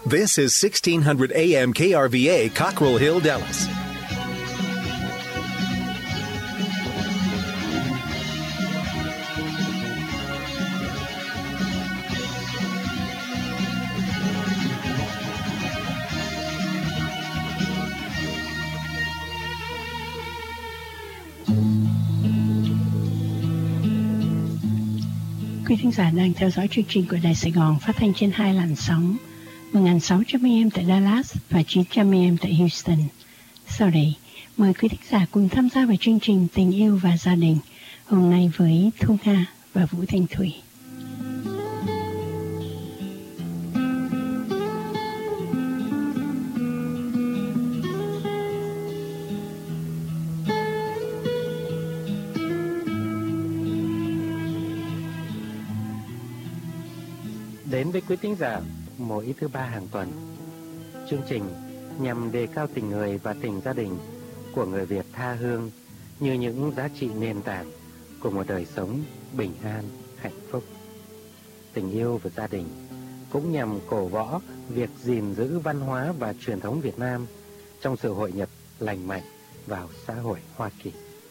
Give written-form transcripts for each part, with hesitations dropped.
This is 1600 AM KRVA, Cockrell Hill, Dallas. Quý thính giả đang theo dõi chương trình của Đài Sài Gòn phát thanh trên 2 làn sóng 1600 AM tại Dallas và 900 AM tại Houston. Sau đây, mời quý thính giả cùng tham gia vào chương trình Tình yêu và gia đình hôm nay với Thu Nga và Vũ Thanh Thủy. Đến với quý thính giả mỗi thứ ba hàng tuần, chương trình nhằm đề cao tình người và tình gia đình của người Việt tha hương như những giá trị nền tảng của một đời sống bình an, hạnh phúc. Tình yêu và gia đình cũng nhằm cổ võ việc gìn giữ văn hóa và truyền thống Việt Nam trong sự hội nhập lành mạnh vào xã hội Hoa Kỳ.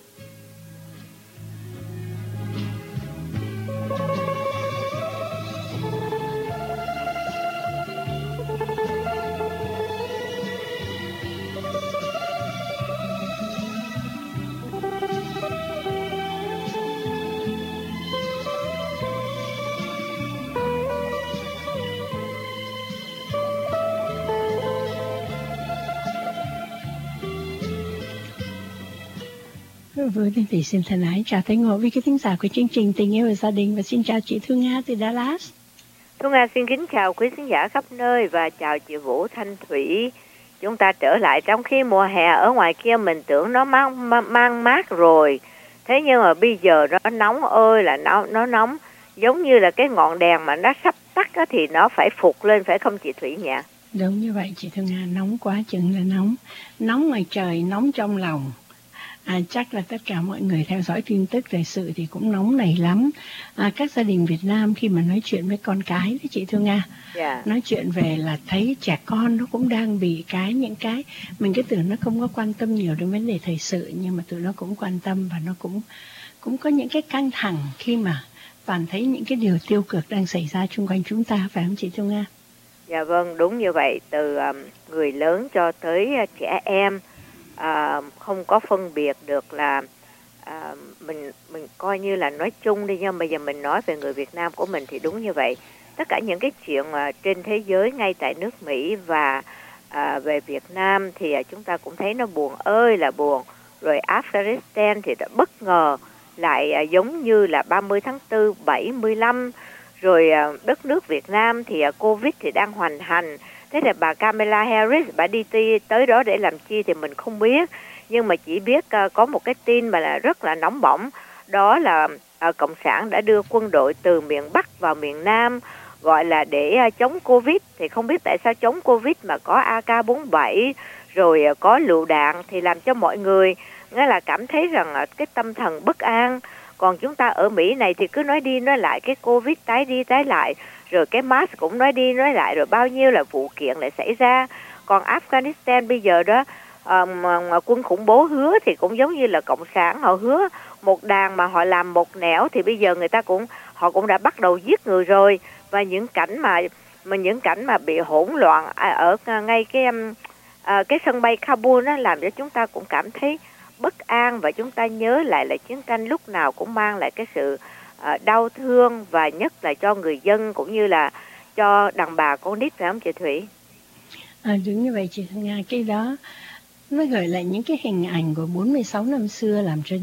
Với Thanh Thủy xin thân ái chào tới ngộ với quý thính giả của chương trình Tình yêu và gia đình và xin chào chị Thu Nga từ Dallas. Thu Nga xin kính chào quý thính giả khắp nơi và chào chị Vũ Thanh Thủy. Chúng ta trở lại trong khi mùa hè ở ngoài kia mình tưởng nó mang mát rồi. Thế nhưng mà bây giờ nó nóng ơi là nó nóng. Giống như là cái ngọn đèn mà nó sắp tắt thì nó phải phụt lên phải không chị Thủy nhỉ? Đúng như vậy chị Thu Nga, nóng quá chừng là nóng. Nóng ngoài trời, nóng trong lòng. Chắc là tất cả mọi người theo dõi tin tức thời sự thì cũng nóng nảy lắm. Các gia đình Việt Nam khi mà nói chuyện với con cái đấy chị Thu Nga, nói chuyện về là thấy trẻ con nó cũng đang bị những cái mình cứ tưởng nó không có quan tâm nhiều đến vấn đề thời sự, nhưng mà tụi nó cũng quan tâm và nó cũng có những cái căng thẳng khi mà toàn thấy những cái điều tiêu cực đang xảy ra xung quanh chúng ta, phải không chị Thu Nga? Dạ vâng, đúng như vậy, từ người lớn cho tới trẻ em. Không có phân biệt được là mình coi như là nói chung đi, nhưng bây giờ mình nói về người Việt Nam của mình thì đúng như vậy. Tất cả những cái chuyện trên thế giới ngay tại nước Mỹ và về Việt Nam thì chúng ta cũng thấy nó buồn ơi là buồn. Rồi Afghanistan thì đã bất ngờ lại giống như là 30 tháng 4, 75. Rồi đất nước Việt Nam thì Covid thì đang hoành hành. Thế là bà Kamala Harris, bà đi tới đó để làm chi thì mình không biết. Nhưng mà chỉ biết có một cái tin mà là rất là nóng bỏng. Đó là Cộng sản đã đưa quân đội từ miền Bắc vào miền Nam, gọi là để chống Covid. Thì không biết tại sao chống Covid mà có AK-47, rồi có lựu đạn thì làm cho mọi người nghĩa là cảm thấy rằng cái tâm thần bất an. Còn chúng ta ở Mỹ này thì cứ nói đi nói lại cái Covid tái đi tái lại. Rồi cái mask cũng nói đi nói lại, rồi bao nhiêu là vụ kiện lại xảy ra. Còn Afghanistan bây giờ đó, quân khủng bố hứa thì cũng giống như là Cộng sản, họ hứa một đàn mà họ làm một nẻo, thì bây giờ họ cũng đã bắt đầu giết người rồi. Và những cảnh mà bị hỗn loạn ở ngay cái sân bay Kabul nó làm cho chúng ta cũng cảm thấy bất an, và chúng ta nhớ lại là chiến tranh lúc nào cũng mang lại cái sự đau thương, và nhất là cho người dân cũng như là cho đàn bà con nít, phải không chị Thủy? Đúng như vậy chị Thanh Nga, cái đó nó gợi lại những cái hình ảnh của 46 năm xưa,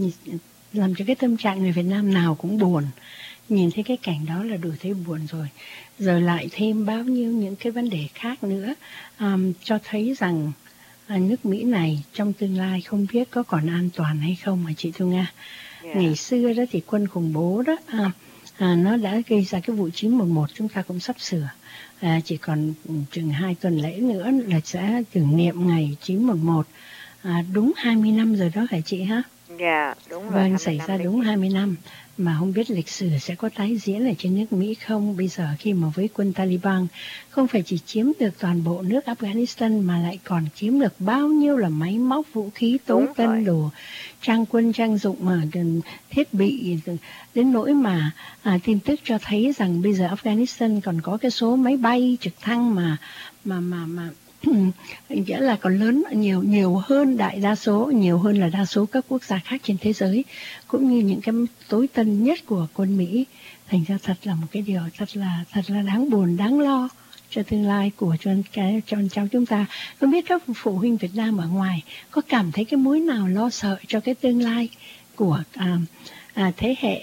làm cho cái tâm trạng người Việt Nam nào cũng buồn. Nhìn thấy cái cảnh đó là đủ thấy buồn rồi. Rồi lại thêm bao nhiêu những cái vấn đề khác nữa, cho thấy rằng nước Mỹ này trong tương lai không biết có còn an toàn hay không hả chị Thu Nga? Ngày xưa đó thì quân khủng bố đó nó đã gây ra cái vụ 9/11, chúng ta cũng sắp sửa. Chỉ còn chừng 2 tuần lễ nữa là sẽ tưởng niệm ngày 9/11. Đúng 20 năm rồi đó hả chị ha? Dạ, đúng rồi. Vâng, xảy ra đúng 20 năm. Mà không biết lịch sử sẽ có tái diễn ở trên nước Mỹ không. Bây giờ khi mà với quân Taliban không phải chỉ chiếm được toàn bộ nước Afghanistan mà lại còn chiếm được bao nhiêu là máy móc, vũ khí, tống tân, đồ trang quân, trang dụng, thiết bị, đến nỗi mà tin tức cho thấy rằng bây giờ Afghanistan còn có cái số máy bay trực thăng mà nghĩa là còn lớn nhiều hơn đại đa số, nhiều hơn là đa số các quốc gia khác trên thế giới, cũng như những cái tối tân nhất của quân Mỹ. Thành ra thật là một cái điều thật là đáng buồn, đáng lo cho tương lai của cho cháu chúng ta. Không biết các phụ huynh Việt Nam ở ngoài có cảm thấy cái mối nào lo sợ cho cái tương lai của thế hệ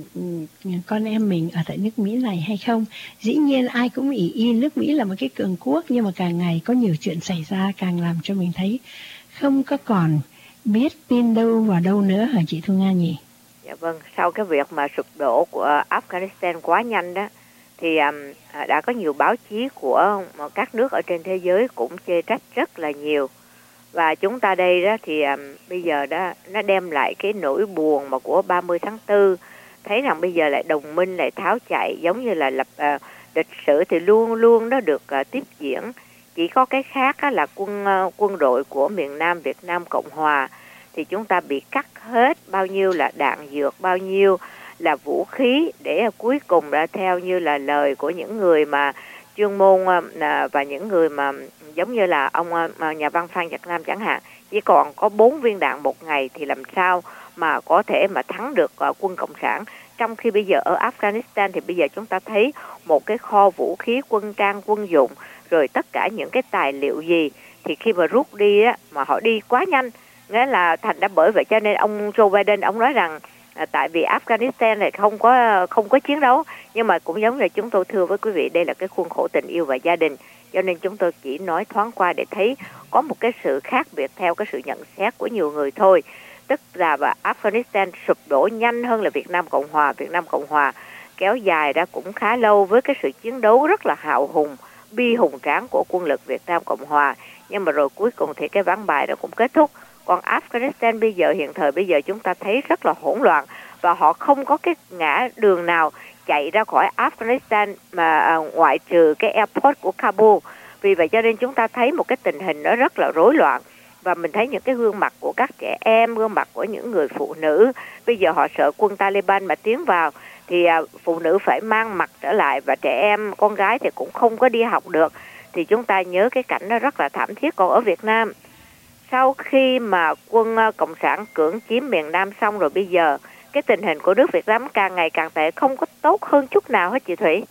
con em mình ở tại nước Mỹ này hay không? Dĩ nhiên ai cũng ỷ nước Mỹ là một cái cường quốc, nhưng mà càng ngày có nhiều chuyện xảy ra càng làm cho mình thấy không có còn biết tin đâu vào đâu nữa hả chị Thu Nga nhỉ? Dạ vâng, sau cái việc mà sụp đổ của Afghanistan quá nhanh đó, thì đã có nhiều báo chí của các nước ở trên thế giới cũng chê trách rất là nhiều. Và chúng ta đây đó thì bây giờ đó nó đem lại cái nỗi buồn mà của 30 tháng 4, thấy rằng bây giờ lại đồng minh lại tháo chạy, giống như là lịch sử thì luôn luôn nó được tiếp diễn. Chỉ có cái khác là quân đội của miền Nam Việt Nam Cộng Hòa thì chúng ta bị cắt hết bao nhiêu là đạn dược, bao nhiêu là vũ khí, để cuối cùng đã theo như là lời của những người mà chuyên môn và những người mà giống như là ông nhà văn Phan Nhật Nam chẳng hạn, chỉ còn có 4 viên đạn một ngày thì làm sao mà có thể mà thắng được quân Cộng sản. Trong khi bây giờ ở Afghanistan thì bây giờ chúng ta thấy một cái kho vũ khí, quân trang, quân dụng, rồi tất cả những cái tài liệu gì, thì khi mà rút đi á, mà họ đi quá nhanh, nghĩa là thành ra bởi vậy cho nên ông Joe Biden ông nói rằng tại vì Afghanistan này không có chiến đấu, nhưng mà cũng giống như chúng tôi thưa với quý vị, đây là cái khuôn khổ tình yêu và gia đình, cho nên chúng tôi chỉ nói thoáng qua để thấy có một cái sự khác biệt theo cái sự nhận xét của nhiều người thôi. Tức là Afghanistan sụp đổ nhanh hơn là Việt Nam Cộng Hòa. Việt Nam Cộng Hòa kéo dài ra cũng khá lâu với cái sự chiến đấu rất là hào hùng, bi hùng tráng của quân lực Việt Nam Cộng Hòa, nhưng mà rồi cuối cùng thì cái ván bài đó cũng kết thúc. Còn Afghanistan bây giờ, hiện thời bây giờ chúng ta thấy rất là hỗn loạn, và họ không có cái ngã đường nào chạy ra khỏi Afghanistan mà ngoại trừ cái airport của Kabul. Vì vậy cho nên chúng ta thấy một cái tình hình nó rất là rối loạn, và mình thấy những cái gương mặt của các trẻ em, gương mặt của những người phụ nữ. Bây giờ họ sợ quân Taliban mà tiến vào thì phụ nữ phải mang mặt trở lại, và trẻ em, con gái thì cũng không có đi học được. Thì chúng ta nhớ cái cảnh nó rất là thảm thiết. Còn ở Việt Nam, sau khi mà quân Cộng sản cưỡng chiếm miền Nam xong rồi, bây giờ cái tình hình của nước Việt Nam càng ngày càng tệ, không có tốt hơn chút nào hết chị Thủy.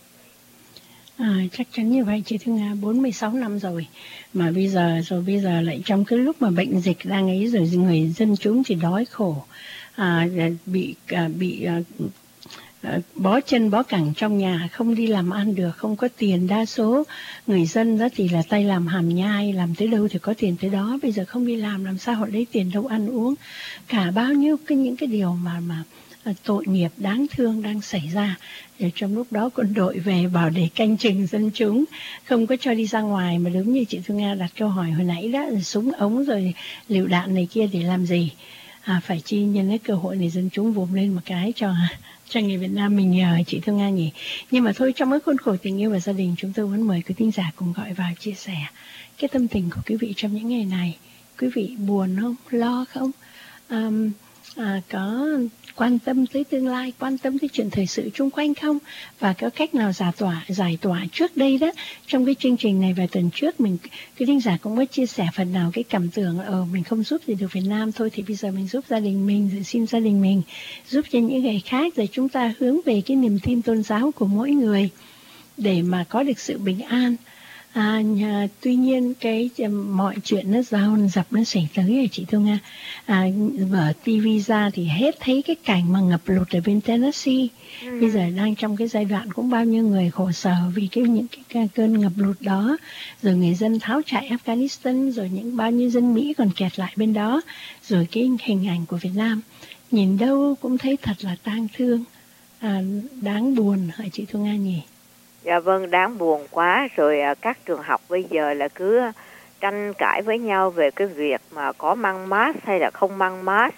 Chắc chắn như vậy chị Thư Nga, 46 năm rồi mà bây giờ lại trong cái lúc mà bệnh dịch đang ấy rồi, người dân chúng thì đói khổ, bị bó chân bó cẳng trong nhà, không đi làm ăn được, không có tiền. Đa số người dân đó thì là tay làm hàm nhai, làm tới đâu thì có tiền tới đó. Bây giờ không đi làm sao họ lấy tiền đâu ăn uống. Cả bao nhiêu những cái điều mà tội nghiệp đáng thương đang xảy ra. Để trong lúc đó quân đội về bảo để canh chừng dân chúng, không có cho đi ra ngoài. Mà đúng như chị Thu Nga đặt câu hỏi hồi nãy đó, súng ống rồi lựu đạn này kia để làm gì? Phải chi nhân cái cơ hội này dân chúng vụm lên một cái cho người Việt Nam mình nhờ chị Thu Nga nhỉ. Nhưng mà thôi, trong cái khuôn khổ tình yêu và gia đình, chúng tôi muốn mời quý thính giả cùng gọi vào chia sẻ cái tâm tình của quý vị trong những ngày này. Quý vị buồn không? Lo không? Có quan tâm tới tương lai, quan tâm tới chuyện thời sự chung quanh không? Và có cách nào giải tỏa trước đây đó. Trong cái chương trình này vài tuần trước, quý thính giả cũng có chia sẻ phần nào cái cảm tưởng mình không giúp gì được Việt Nam thôi, thì bây giờ mình giúp gia đình mình, rồi xin gia đình mình giúp cho những người khác, rồi chúng ta hướng về cái niềm tin tôn giáo của mỗi người để mà có được sự bình an. Tuy nhiên mọi chuyện nó dồn dập nó xảy tới rồi chị Thu Nga. Mở TV ra thì hết thấy cái cảnh mà ngập lụt ở bên Tennessee. Bây giờ đang trong cái giai đoạn cũng bao nhiêu người khổ sở vì những cái cơn ngập lụt đó, rồi người dân tháo chạy Afghanistan, rồi những bao nhiêu dân Mỹ còn kẹt lại bên đó, rồi cái hình ảnh của Việt Nam nhìn đâu cũng thấy thật là tang thương, đáng buồn hả chị Thu Nga nhỉ? Dạ vâng, đáng buồn quá. Rồi các trường học bây giờ là cứ tranh cãi với nhau về cái việc mà có mang mask hay là không mang mask.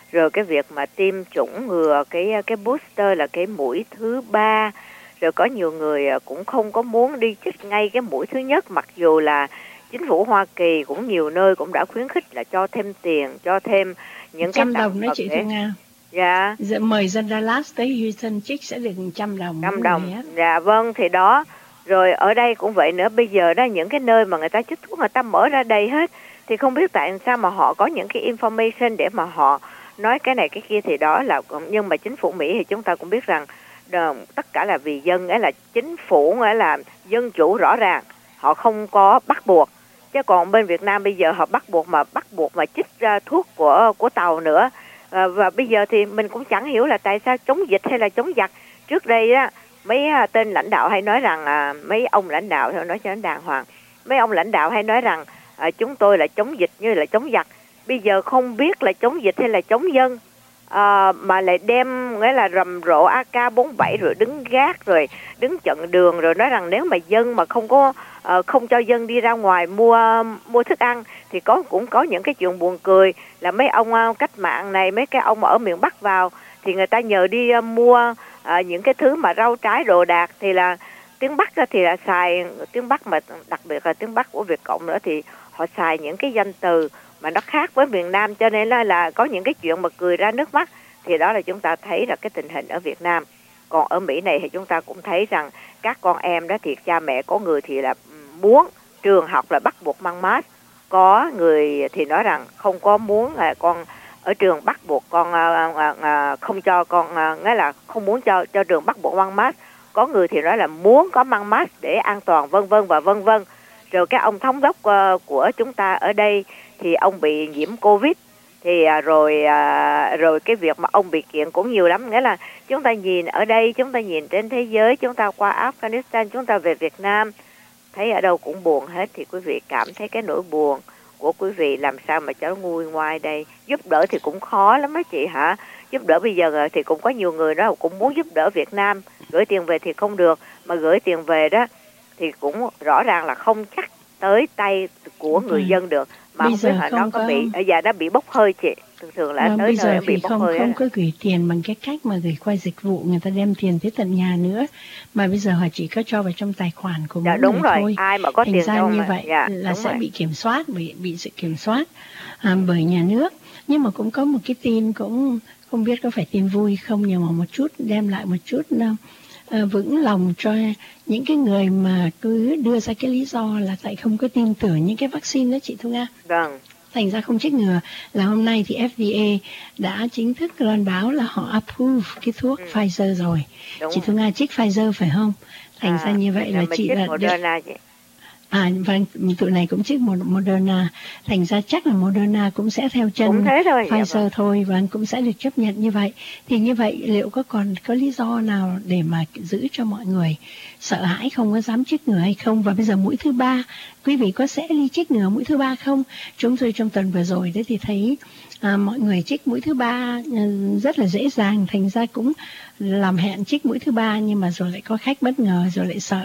rồi cái việc mà tiêm chủng ngừa cái booster là cái mũi thứ 3, rồi có nhiều người cũng không có muốn đi chích ngay cái mũi thứ nhất, mặc dù là chính phủ Hoa Kỳ cũng nhiều nơi cũng đã khuyến khích là cho thêm tiền, cho thêm những cái $100 đó chị Thu Nga. Dạ. Mời dân Dallas tới Houston chích sẽ được $100. $100. Dạ vâng, thì đó. Rồi ở đây cũng vậy nữa, bây giờ đó những cái nơi mà người ta chích thuốc người ta mở ra đầy hết, thì không biết tại sao mà họ có những cái information để mà họ nói cái này cái kia, thì đó là, nhưng mà chính phủ Mỹ thì chúng ta cũng biết rằng tất cả là vì dân, ấy là chính phủ, ấy là dân chủ rõ ràng, họ không có bắt buộc. Chứ còn bên Việt Nam bây giờ họ bắt buộc mà chích thuốc của Tàu nữa. Và bây giờ thì mình cũng chẳng hiểu là tại sao chống dịch hay là chống giặc. Trước đây á, mấy tên lãnh đạo hay nói rằng, mấy ông lãnh đạo, theo nói cho nó đàng hoàng, mấy ông lãnh đạo hay nói rằng chúng tôi là chống dịch như là chống giặc. Bây giờ không biết là chống dịch hay là chống dân, mà lại đem nghĩa là rầm rộ AK-47 rồi đứng gác rồi đứng chặn đường, rồi nói rằng nếu mà dân mà không cho dân đi ra ngoài mua thức ăn thì cũng có những cái chuyện buồn cười là mấy ông cách mạng này, mấy cái ông ở miền Bắc vào thì người ta nhờ đi mua những cái thứ mà rau trái đồ đạc, thì là tiếng Bắc thì là xài tiếng Bắc, mà đặc biệt là tiếng Bắc của Việt Cộng nữa, thì họ xài những cái danh từ mà nó khác với miền Nam, cho nên là có những cái chuyện mà cười ra nước mắt. Thì đó là chúng ta thấy là cái tình hình ở Việt Nam. Còn ở Mỹ này thì chúng ta cũng thấy rằng các con em đó thì cha mẹ có người thì là muốn trường học là bắt buộc mang mask, có người thì nói rằng không có muốn là con ở trường bắt buộc con không cho con, nghĩa là không muốn cho trường bắt buộc mang mask, có người thì nói là muốn có mang mask để an toàn, vân vân và vân vân. Rồi cái ông thống đốc của chúng ta ở đây thì ông bị nhiễm Covid, thì rồi cái việc mà ông bị kiện cũng nhiều lắm. Nghĩa là chúng ta nhìn ở đây, chúng ta nhìn trên thế giới, chúng ta qua Afghanistan, chúng ta về Việt Nam, thấy ở đâu cũng buồn hết. Thì quý vị cảm thấy cái nỗi buồn của quý vị làm sao mà cho nó nguôi ngoai đây. Giúp đỡ thì cũng khó lắm đó chị hả. Giúp đỡ bây giờ thì cũng có nhiều người đó cũng muốn giúp đỡ Việt Nam, gửi tiền về thì không được, mà gửi tiền về đó thì cũng rõ ràng là không chắc tới tay của người dân được. Mà bây không biết là nó có bị ở giờ nó bị bốc hơi chị, thường là tới nơi nó bị bốc hơi. Không có gửi tiền bằng cái cách mà gửi qua dịch vụ, người ta đem tiền tới tận nhà nữa, mà bây giờ họ chỉ có cho vào trong tài khoản của mỗi đúng người rồi. thôi. Ai mà có thành tiền ra như vậy là sẽ rồi. bị kiểm soát, bị sự kiểm soát bởi nhà nước. Nhưng mà cũng có một cái tin, cũng không biết có phải tin vui không, nhưng mà một chút đem lại một chút vững lòng cho những cái người mà cứ đưa ra cái lý do là tại không có tin tưởng những cái vaccine đó chị Thu Nga. Vâng. Thành ra không chích ngừa. Là hôm nay thì FDA đã chính thức loan báo là họ approve cái thuốc Pfizer rồi. Đúng. Chị Thu Nga chích Pfizer phải không? Thành ra như vậy là chị là Moderna chị. Vâng, tụi này cũng chích Moderna. Thành ra chắc là Moderna cũng sẽ theo chân Pfizer thôi, và cũng sẽ được chấp nhận như vậy. Thì như vậy liệu còn có lý do nào để mà giữ cho mọi người sợ hãi không có dám chích ngừa hay không? Và bây giờ mũi thứ 3, quý vị có sẽ đi chích ngừa mũi thứ 3 không? Chúng tôi trong tuần vừa rồi đấy thì thấy mọi người chích mũi thứ 3 rất là dễ dàng, thành ra cũng làm hẹn chích mũi thứ 3, nhưng mà rồi lại có khách bất ngờ, rồi lại sợ.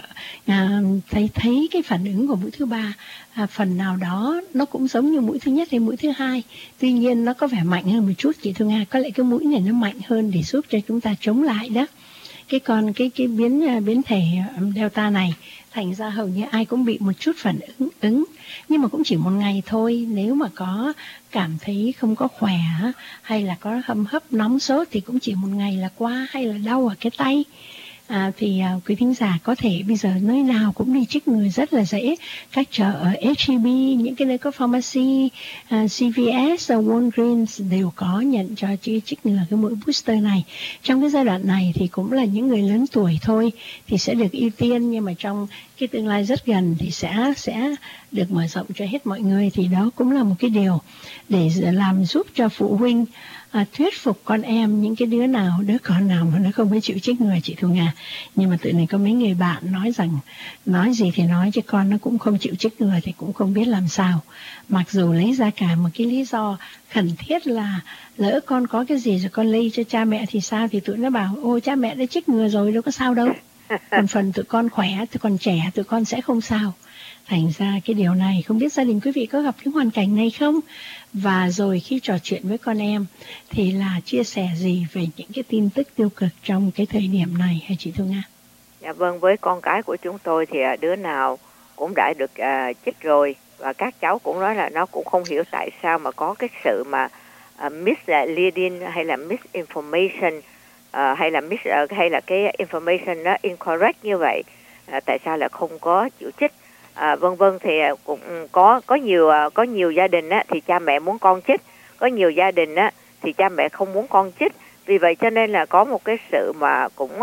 Thấy cái phản ứng của mũi thứ 3 phần nào đó nó cũng giống như mũi thứ nhất hay mũi thứ 2, tuy nhiên nó có vẻ mạnh hơn một chút chị Thu Nga. Có lẽ cái mũi này nó mạnh hơn để giúp cho chúng ta chống lại đó. Còn cái biến thể Delta này, thành ra hầu như ai cũng bị một chút phản ứng, nhưng mà cũng chỉ một ngày thôi. Nếu mà có cảm thấy không có khỏe hay là có hâm hấp nóng sốt thì cũng chỉ một ngày là qua, hay là đau ở cái tay. Thì quý thính giả có thể bây giờ nơi nào cũng đi chích ngừa rất là dễ. Các chợ ở H-E-B, những cái nơi có pharmacy, CVS, Walgreens đều có nhận cho chích ngừa cái mũi booster này. Trong cái giai đoạn này thì cũng là những người lớn tuổi thôi thì sẽ được ưu tiên, nhưng mà trong cái tương lai rất gần thì sẽ được mở rộng cho hết mọi người. Thì đó cũng là một cái điều để làm giúp cho phụ huynh thuyết phục con em, những cái đứa con nào mà nó không có chịu chích ngừa chị Thu Nga. Nhưng mà tự này có mấy người bạn nói rằng nói gì thì nói chứ con nó cũng không chịu chích ngừa thì cũng không biết làm sao. Mặc dù lấy ra cả một cái lý do khẩn thiết là lỡ con có cái gì rồi con lây cho cha mẹ thì sao, thì tụi nó bảo ôi cha mẹ đã chích ngừa rồi đâu có sao đâu. Còn phần tụi con khỏe, tụi con trẻ, tụi con sẽ không sao. Thành ra cái điều này, không biết gia đình quý vị có gặp cái hoàn cảnh này không? Và rồi khi trò chuyện với con em thì là chia sẻ gì về những cái tin tức tiêu cực trong cái thời điểm này hả chị Thu Nga? Dạ vâng, với con cái của chúng tôi thì đứa nào cũng đã được chích rồi, và các cháu cũng nói là nó cũng không hiểu tại sao mà có cái sự mà misleading hay là misinformation, hay là cái information nó incorrect như vậy, tại sao là không có chịu chích, vân vân. Thì cũng có nhiều gia đình á thì cha mẹ muốn con chích, có nhiều gia đình á thì cha mẹ không muốn con chích. Vì vậy cho nên là có một cái sự mà cũng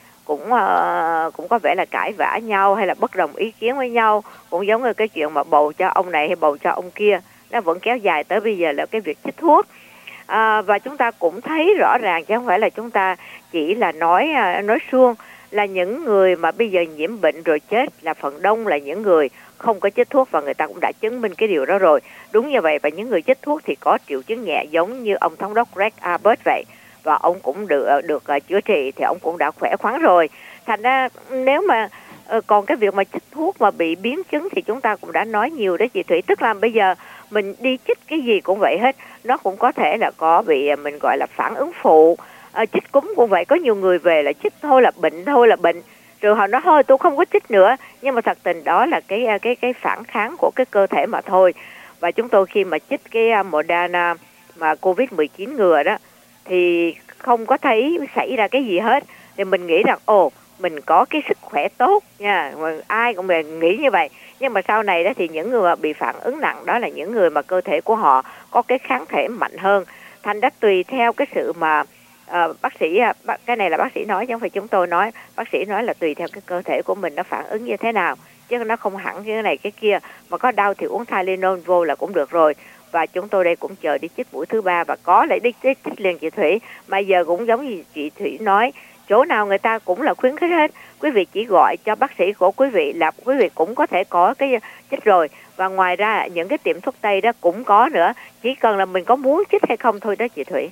có vẻ là cãi vã nhau hay là bất đồng ý kiến với nhau, cũng giống như cái chuyện mà bầu cho ông này hay bầu cho ông kia, nó vẫn kéo dài tới bây giờ là cái việc chích thuốc. Và chúng ta cũng thấy rõ ràng, chứ không phải là chúng ta chỉ là nói suông, là những người mà bây giờ nhiễm bệnh rồi chết là phần đông là những người không có chích thuốc, và người ta cũng đã chứng minh cái điều đó rồi. Đúng như vậy, và những người chích thuốc thì có triệu chứng nhẹ giống như ông thống đốc Greg Abbott vậy, và ông cũng được chữa trị thì ông cũng đã khỏe khoắn rồi. Thành ra nếu mà còn cái việc mà chích thuốc mà bị biến chứng thì chúng ta cũng đã nói nhiều đó chị Thủy, tức là bây giờ mình đi chích cái gì cũng vậy hết, nó cũng có thể là có bị mình gọi là phản ứng phụ. Chích cúm cũng vậy, có nhiều người về là chích thôi là bệnh, rồi họ nói thôi tôi không có chích nữa, nhưng mà thật tình đó là cái phản kháng của cái cơ thể mà thôi. Và chúng tôi khi mà chích cái Moderna mà COVID-19 ngừa đó thì không có thấy xảy ra cái gì hết, thì mình nghĩ rằng mình có cái sức khỏe tốt nha, ai cũng nghĩ như vậy. Nhưng mà sau này đó thì những người mà bị phản ứng nặng đó là những người mà cơ thể của họ có cái kháng thể mạnh hơn. Thành ra tùy theo cái sự mà bác sĩ, cái này là bác sĩ nói chứ không phải chúng tôi nói, bác sĩ nói là tùy theo cái cơ thể của mình nó phản ứng như thế nào, chứ nó không hẳn cái này cái kia. Mà có đau thì uống Tylenol vô là cũng được rồi. Và chúng tôi đây cũng chờ đi chích mũi thứ 3, và có lại đi chích liền chị Thủy. Mà giờ cũng giống như chị Thủy nói, chỗ nào người ta cũng là khuyến khích hết. Quý vị chỉ gọi cho bác sĩ của quý vị là quý vị cũng có thể có cái chích rồi. Và ngoài ra những cái tiệm thuốc tây đó cũng có nữa, chỉ cần là mình có muốn chích hay không thôi đó chị Thủy.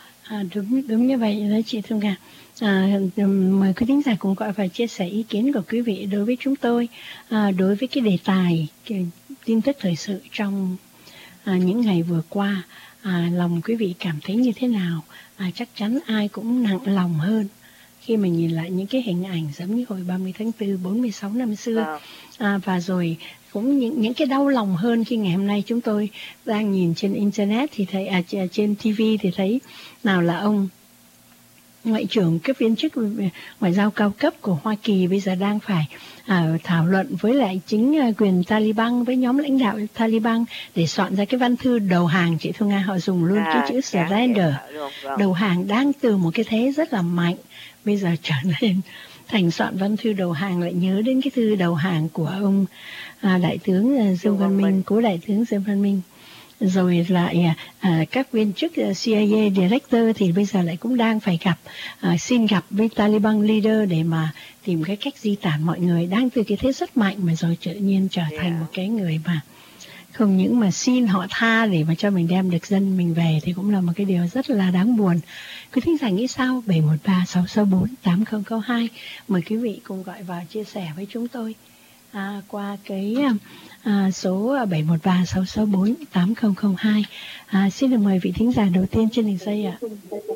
Đúng như vậy đó chị Thu Nga. Mời quý thính giả cùng gọi và chia sẻ ý kiến của quý vị đối với chúng tôi, đối với cái đề tài tin tức thời sự trong những ngày vừa qua. Lòng quý vị cảm thấy như thế nào? Chắc chắn ai cũng nặng lòng hơn khi mà nhìn lại những cái hình ảnh giống như hồi 30 tháng 4, 46 năm xưa. Và rồi cũng những cái đau lòng hơn khi ngày hôm nay chúng tôi đang nhìn trên Internet thì thấy, trên TV thì thấy nào là ông Ngoại trưởng, các viên chức ngoại giao cao cấp của Hoa Kỳ bây giờ đang phải thảo luận với lại chính quyền Taliban, với nhóm lãnh đạo Taliban để soạn ra cái văn thư đầu hàng. Chị Thu Nga, họ dùng luôn cái chữ surrender. Đầu hàng đang từ một cái thế rất là mạnh, bây giờ trở nên thành soạn văn thư đầu hàng. Lại nhớ đến cái thư đầu hàng của ông Đại tướng Dương Văn Minh, cố Đại tướng Dương Văn Minh. Rồi lại các viên chức CIA Director thì bây giờ lại cũng đang phải xin gặp với Taliban leader để mà tìm cái cách di tản mọi người. Đang từ cái thế rất mạnh mà rồi tự nhiên trở thành một cái người mà không những mà xin họ tha để mà cho mình đem được dân mình về thì cũng là một cái điều rất là đáng buồn. Quý thính giả nghĩ sao? 713-664-8002. Mời quý vị cùng gọi vào chia sẻ với chúng tôi qua cái số 713-664-8002. Xin được mời vị thính giả đầu tiên trên đường dây ạ.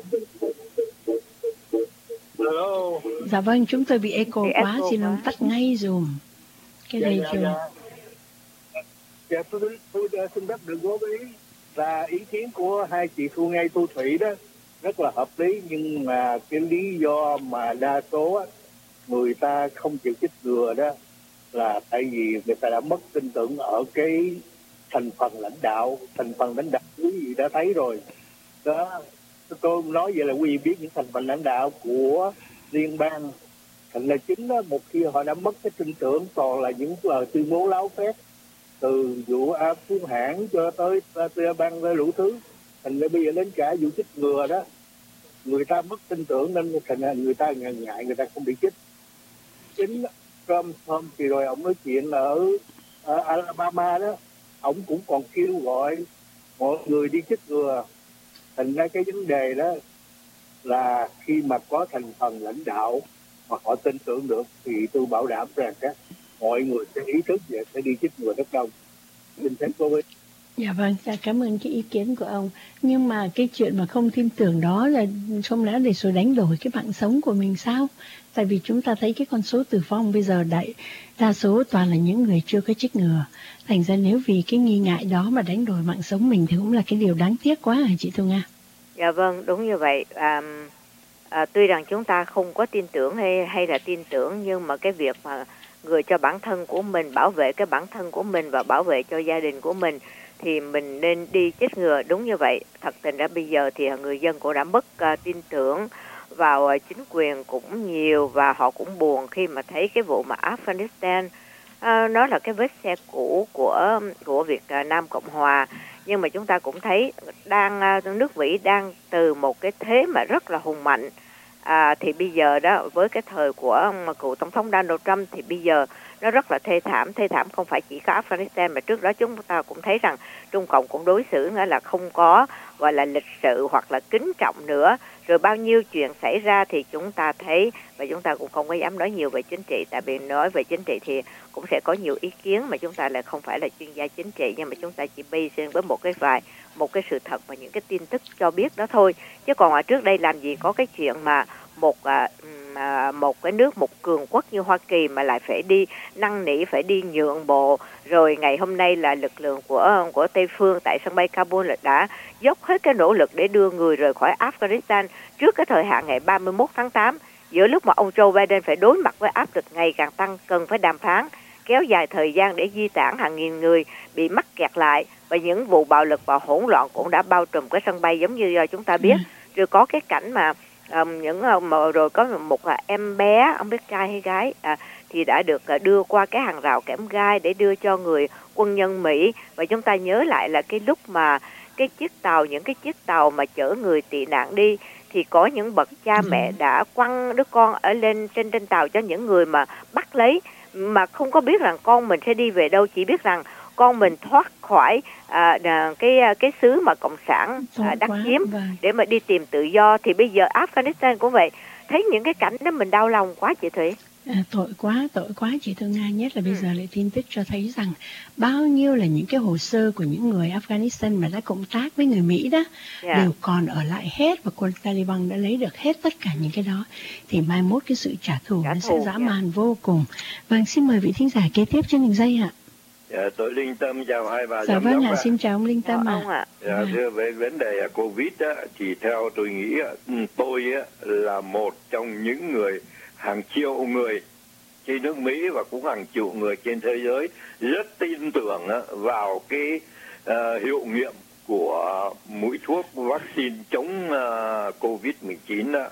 Hello. Dạ vâng, chúng tôi bị echo quá, xin ông tắt ngay dùm cái radio. Dạ, tôi xin phép được góp ý là ý kiến của hai chị Thu Nga, Thu Thủy đó rất là hợp lý, nhưng mà cái lý do mà đa số người ta không chịu chích ngừa đó là tại vì người ta đã mất tin tưởng ở cái thành phần lãnh đạo quý vị đã thấy rồi đó. Tôi nói vậy là quý vị biết những thành phần lãnh đạo của liên bang, thành là chính đó, một khi họ đã mất cái tin tưởng toàn là những lời tuyên bố láo phét, từ vụ Phú Hãng cho tới bang tới đủ thứ. Thành ra bây giờ đến cả vụ chích ngừa đó, người ta mất tin tưởng nên thành ra người ta ngại, người ta không bị chích. Chính Trump hôm kỳ rồi ông nói chuyện ở Alabama đó, ông cũng còn kêu gọi mọi người đi chích ngừa. Thành ra cái vấn đề đó là khi mà có thành phần lãnh đạo mà họ tin tưởng được thì tôi bảo đảm rằng mọi người sẽ ý thức và sẽ đi chích ngừa rất đông. Xin phép cô ấy. Dạ vâng, cảm ơn cái ý kiến của ông. Nhưng mà cái chuyện mà không tin tưởng đó là không lẽ để rồi đánh đổi cái mạng sống của mình sao? Tại vì chúng ta thấy cái con số tử vong bây giờ đa số toàn là những người chưa có chích ngừa. Thành ra nếu vì cái nghi ngại đó mà đánh đổi mạng sống mình thì cũng là cái điều đáng tiếc quá hả chị Thu Nga? Dạ vâng, đúng như vậy. Tuy rằng chúng ta không có tin tưởng hay là tin tưởng, nhưng mà cái việc mà người cho bản thân của mình, bảo vệ cái bản thân của mình và bảo vệ cho gia đình của mình thì mình nên đi chích ngừa, đúng như vậy. Thật tình ra bây giờ thì người dân cũng đã mất tin tưởng vào chính quyền cũng nhiều, và họ cũng buồn khi mà thấy cái vụ mà Afghanistan, nó là cái vết xe cũ của Việt Nam Cộng Hòa. Nhưng mà chúng ta cũng thấy nước Mỹ đang từ một cái thế mà rất là hùng mạnh, thì bây giờ đó với cái thời của cựu tổng thống Donald Trump thì bây giờ nó rất là thê thảm không phải chỉ có Afghanistan, mà trước đó chúng ta cũng thấy rằng Trung Cộng cũng đối xử nghĩa là không có gọi là lịch sự hoặc là kính trọng nữa. Rồi bao nhiêu chuyện xảy ra thì chúng ta thấy, và chúng ta cũng không có dám nói nhiều về chính trị, tại vì nói về chính trị thì cũng sẽ có nhiều ý kiến mà chúng ta lại không phải là chuyên gia chính trị, nhưng mà chúng ta chỉ base với một cái sự thật và những cái tin tức cho biết đó thôi. Chứ còn ở trước đây làm gì có cái chuyện mà một cái nước, một cường quốc như Hoa Kỳ mà lại phải đi năn nỉ, phải đi nhượng bộ. Rồi ngày hôm nay là lực lượng của Tây phương tại sân bay Kabul đã dốc hết cái nỗ lực để đưa người rời khỏi Afghanistan trước cái thời hạn ngày 31 tháng 8, giữa lúc mà ông Joe Biden phải đối mặt với áp lực ngày càng tăng, cần phải đàm phán kéo dài thời gian để di tản hàng nghìn người bị mắc kẹt lại, và những vụ bạo lực và hỗn loạn cũng đã bao trùm cái sân bay giống như chúng ta biết. Rồi có cái cảnh mà rồi có một em bé, không biết trai hay gái, thì đã được đưa qua cái hàng rào kẽm gai để đưa cho người quân nhân Mỹ. Và chúng ta nhớ lại là cái lúc mà những cái chiếc tàu mà chở người tị nạn đi, thì có những bậc cha mẹ đã quăng đứa con ở lên trên tàu cho những người mà bắt lấy, mà không có biết rằng con mình sẽ đi về đâu, chỉ biết rằng con mình thoát khỏi cái xứ mà cộng sản đắc chiếm để mà đi tìm tự do. Thì bây giờ Afghanistan cũng vậy, thấy những cái cảnh đó mình đau lòng quá chị Thủy. Tội quá chị Thương Nga, nhất là bây giờ lại tin tức cho thấy rằng bao nhiêu là những cái hồ sơ của những người Afghanistan mà đã cộng tác với người Mỹ đó đều còn ở lại hết, và quân Taliban đã lấy được hết tất cả những cái đó. Thì mai mốt cái sự trả thù nó sẽ dã man vô cùng. Vâng, xin mời vị thính giả kế tiếp trên đường dây ạ. Dạ, tôi Linh Tâm chào hai bà. Dạ vâng ạ, xin chào ông Linh Tâm ạ. Dạ, thưa về vấn đề Covid á, thì theo tôi nghĩ tôi là một trong những người hàng triệu người trên nước Mỹ và cũng hàng triệu người trên thế giới rất tin tưởng vào cái hiệu nghiệm của mũi thuốc vaccine chống Covid-19 đó.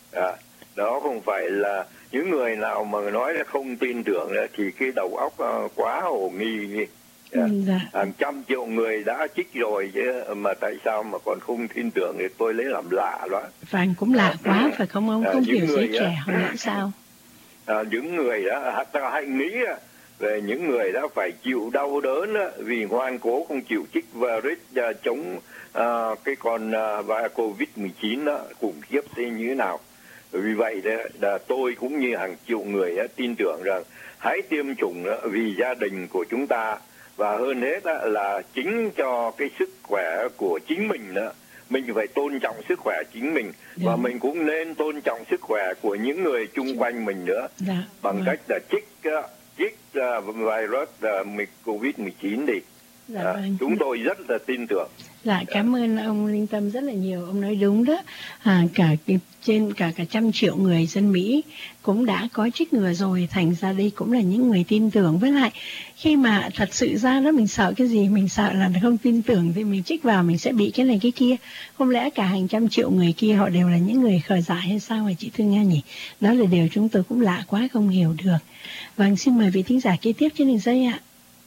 Đó không phải là những người nào mà nói là không tin tưởng thì cái đầu óc quá hồ nghi. Hàng trăm triệu người đã chích rồi chứ mà tại sao mà còn không tin tưởng thì tôi lấy làm lạ đó. Và cũng lạ quá phải không ông? Không hiểu giới trẻ họ nghĩ sao? Những người đã hãy nghĩ về những người đã phải chịu đau đớn vì ngoan cố không chịu chích virus chống cái con Covid-19 đó khủng khiếp thế như thế nào. Vì vậy là tôi cũng như hàng triệu người tin tưởng rằng hãy tiêm chủng vì gia đình của chúng ta, và hơn hết là chính cho cái sức khỏe của chính mình nữa. Mình phải tôn trọng sức khỏe chính mình, và mình cũng nên tôn trọng sức khỏe của những người chung quanh mình nữa, bằng cách là chích virus Covid-19 đi. Chúng tôi rất là tin tưởng. Dạ, cảm ơn ông Linh Tâm rất là nhiều. Ông nói đúng đó. Cả trăm triệu người dân Mỹ cũng đã có chích ngừa rồi, thành ra đây cũng là những người tin tưởng. Với lại khi mà thật sự ra đó mình sợ cái gì, mình sợ là không tin tưởng thì mình chích vào mình sẽ bị cái này cái kia. Không lẽ cả hàng trăm triệu người kia họ đều là những người khờ dại hay sao hả chị Thương Nga nhỉ? Đó là điều chúng tôi cũng lạ quá không hiểu được. Vâng, xin mời vị thính giả kế tiếp trên đường dây ạ.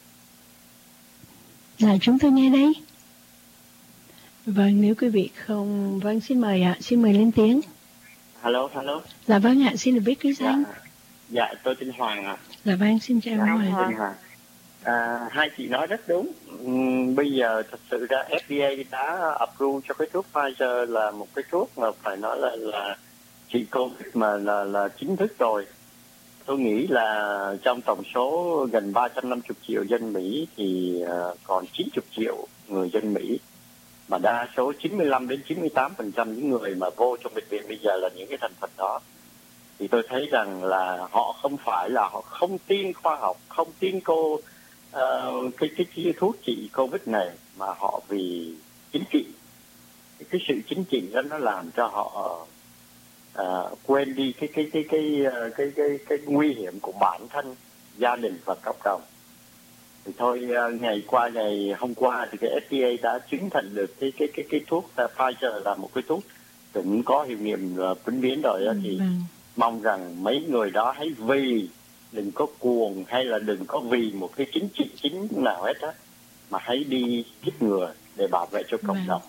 Dạ, chúng tôi nghe đây. Vâng, nếu quý vị không... Vâng, xin mời ạ, xin mời lên tiếng. Hello. Dạ vâng ạ, xin được biết quý danh. Dạ, tôi tên Hoàng ạ. Dạ vâng, xin chào ông Hoàng. Hai chị nói rất đúng. Bây giờ thật sự ra FDA đã approve cho cái thuốc Pfizer là một cái thuốc mà phải nói là trị Covid mà là chính thức rồi. Tôi nghĩ là trong tổng số gần 350 triệu dân Mỹ thì còn 90 triệu người dân Mỹ, mà đa số 95 đến 98% những người mà vô trong bệnh viện bây giờ là những cái thành phần đó. Thì tôi thấy rằng là họ không phải là họ không tin khoa học, không tin cái thuốc trị Covid này, mà họ vì chính trị. Cái sự chính trị đó nó làm cho họ quên đi cái nguy hiểm của bản thân, gia đình và cộng đồng. Thì thôi, hôm qua thì cái FDA đã chứng thực được cái thuốc Pfizer là một cái thuốc cũng có hiệu nghiệm vĩnh viễn rồi đó. Thì mong rằng mấy người đó hãy đừng có cuồng hay là đừng có vì một cái chính trị chính nào hết á, mà hãy đi chích ngừa để bảo vệ cho cộng đồng.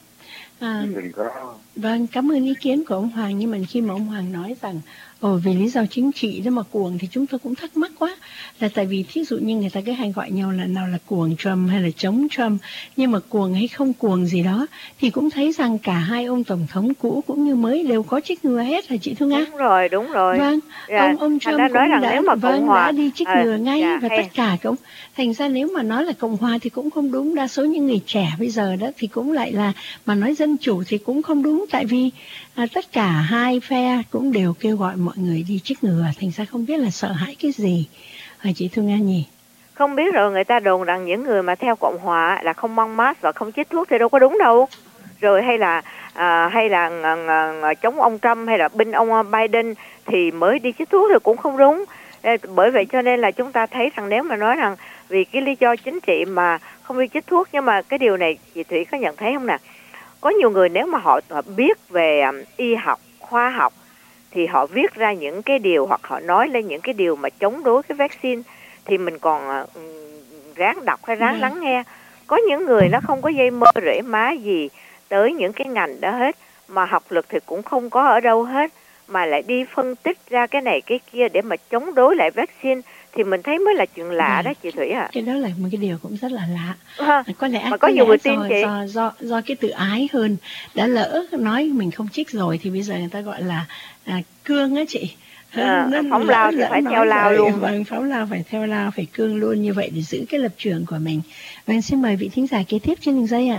Vâng, cảm ơn ý kiến của ông Hoàng. Nhưng mà khi mà ông Hoàng nói rằng vì lý do chính trị đó mà cuồng, thì chúng tôi cũng thắc mắc quá. Là tại vì thí dụ như người ta cứ hay gọi nhau là nào là cuồng Trump hay là chống Trump, nhưng mà cuồng hay không cuồng gì đó thì cũng thấy rằng cả hai ông tổng thống cũ cũng như mới đều có chích ngừa hết hả chị Thu Nga? Đúng rồi. Vâng, ông Trump cũng đã đi chích ngừa ngay, và tất cả cũng thành ra nếu mà nói là Cộng hòa thì cũng không đúng. Đa số những người trẻ bây giờ đó thì cũng lại là, mà nói dân chủ thì cũng không đúng, tại vì tất cả hai phe cũng đều kêu gọi mọi người đi chích ngừa, thành ra không biết là sợ hãi cái gì hả chị Thu Nga nhỉ? Không biết rồi, người ta đồn rằng những người mà theo Cộng hòa là không mang mask và không chích thuốc thì đâu có đúng đâu. Rồi hay là chống ông Trump hay là binh ông Biden thì mới đi chích thuốc thì cũng không đúng. Bởi vậy cho nên là chúng ta thấy rằng nếu mà nói rằng vì cái lý do chính trị mà không đi chích thuốc, nhưng mà cái điều này chị Thủy có nhận thấy không nè? Có nhiều người nếu mà họ biết về y học, khoa học thì họ viết ra những cái điều hoặc họ nói lên những cái điều mà chống đối cái vaccine thì mình còn ráng đọc hay ráng lắng nghe. Có những người nó không có dây mơ rễ má gì tới những cái ngành đó hết, mà học lực thì cũng không có ở đâu hết, mà lại đi phân tích ra cái này cái kia để mà chống đối lại vaccine, thì mình thấy mới là chuyện lạ đó chị Thủy ạ. Cái đó là một cái điều cũng rất là lạ. Có lẽ mà có nhiều người tin chị do cái tự ái hơn, đã lỡ nói mình không chích rồi thì bây giờ người ta gọi là cương á chị. Phóng lao thì phải theo lao luôn. Vâng, phóng lao phải theo lao, phải cương luôn như vậy để giữ cái lập trường của mình. Vâng, xin mời vị thính giả kế tiếp trên đường dây ạ.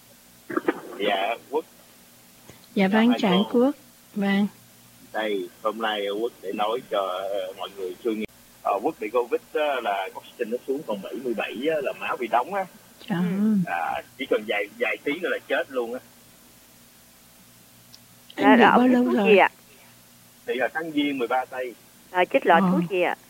Dạ, Quốc. Dạ vâng, chào anh Quốc. Vâng. Đây, hôm nay Quốc để nói cho mọi người chưa nghe. Quốc bị Covid là oxygen nó xuống còn 77 là máu bị đóng á. Chỉ cần vài tí nữa là chết luôn á. Anh bị bao lâu rồi? Thì là tháng Giêng 13 tây. Chích loại thuốc gì ạ?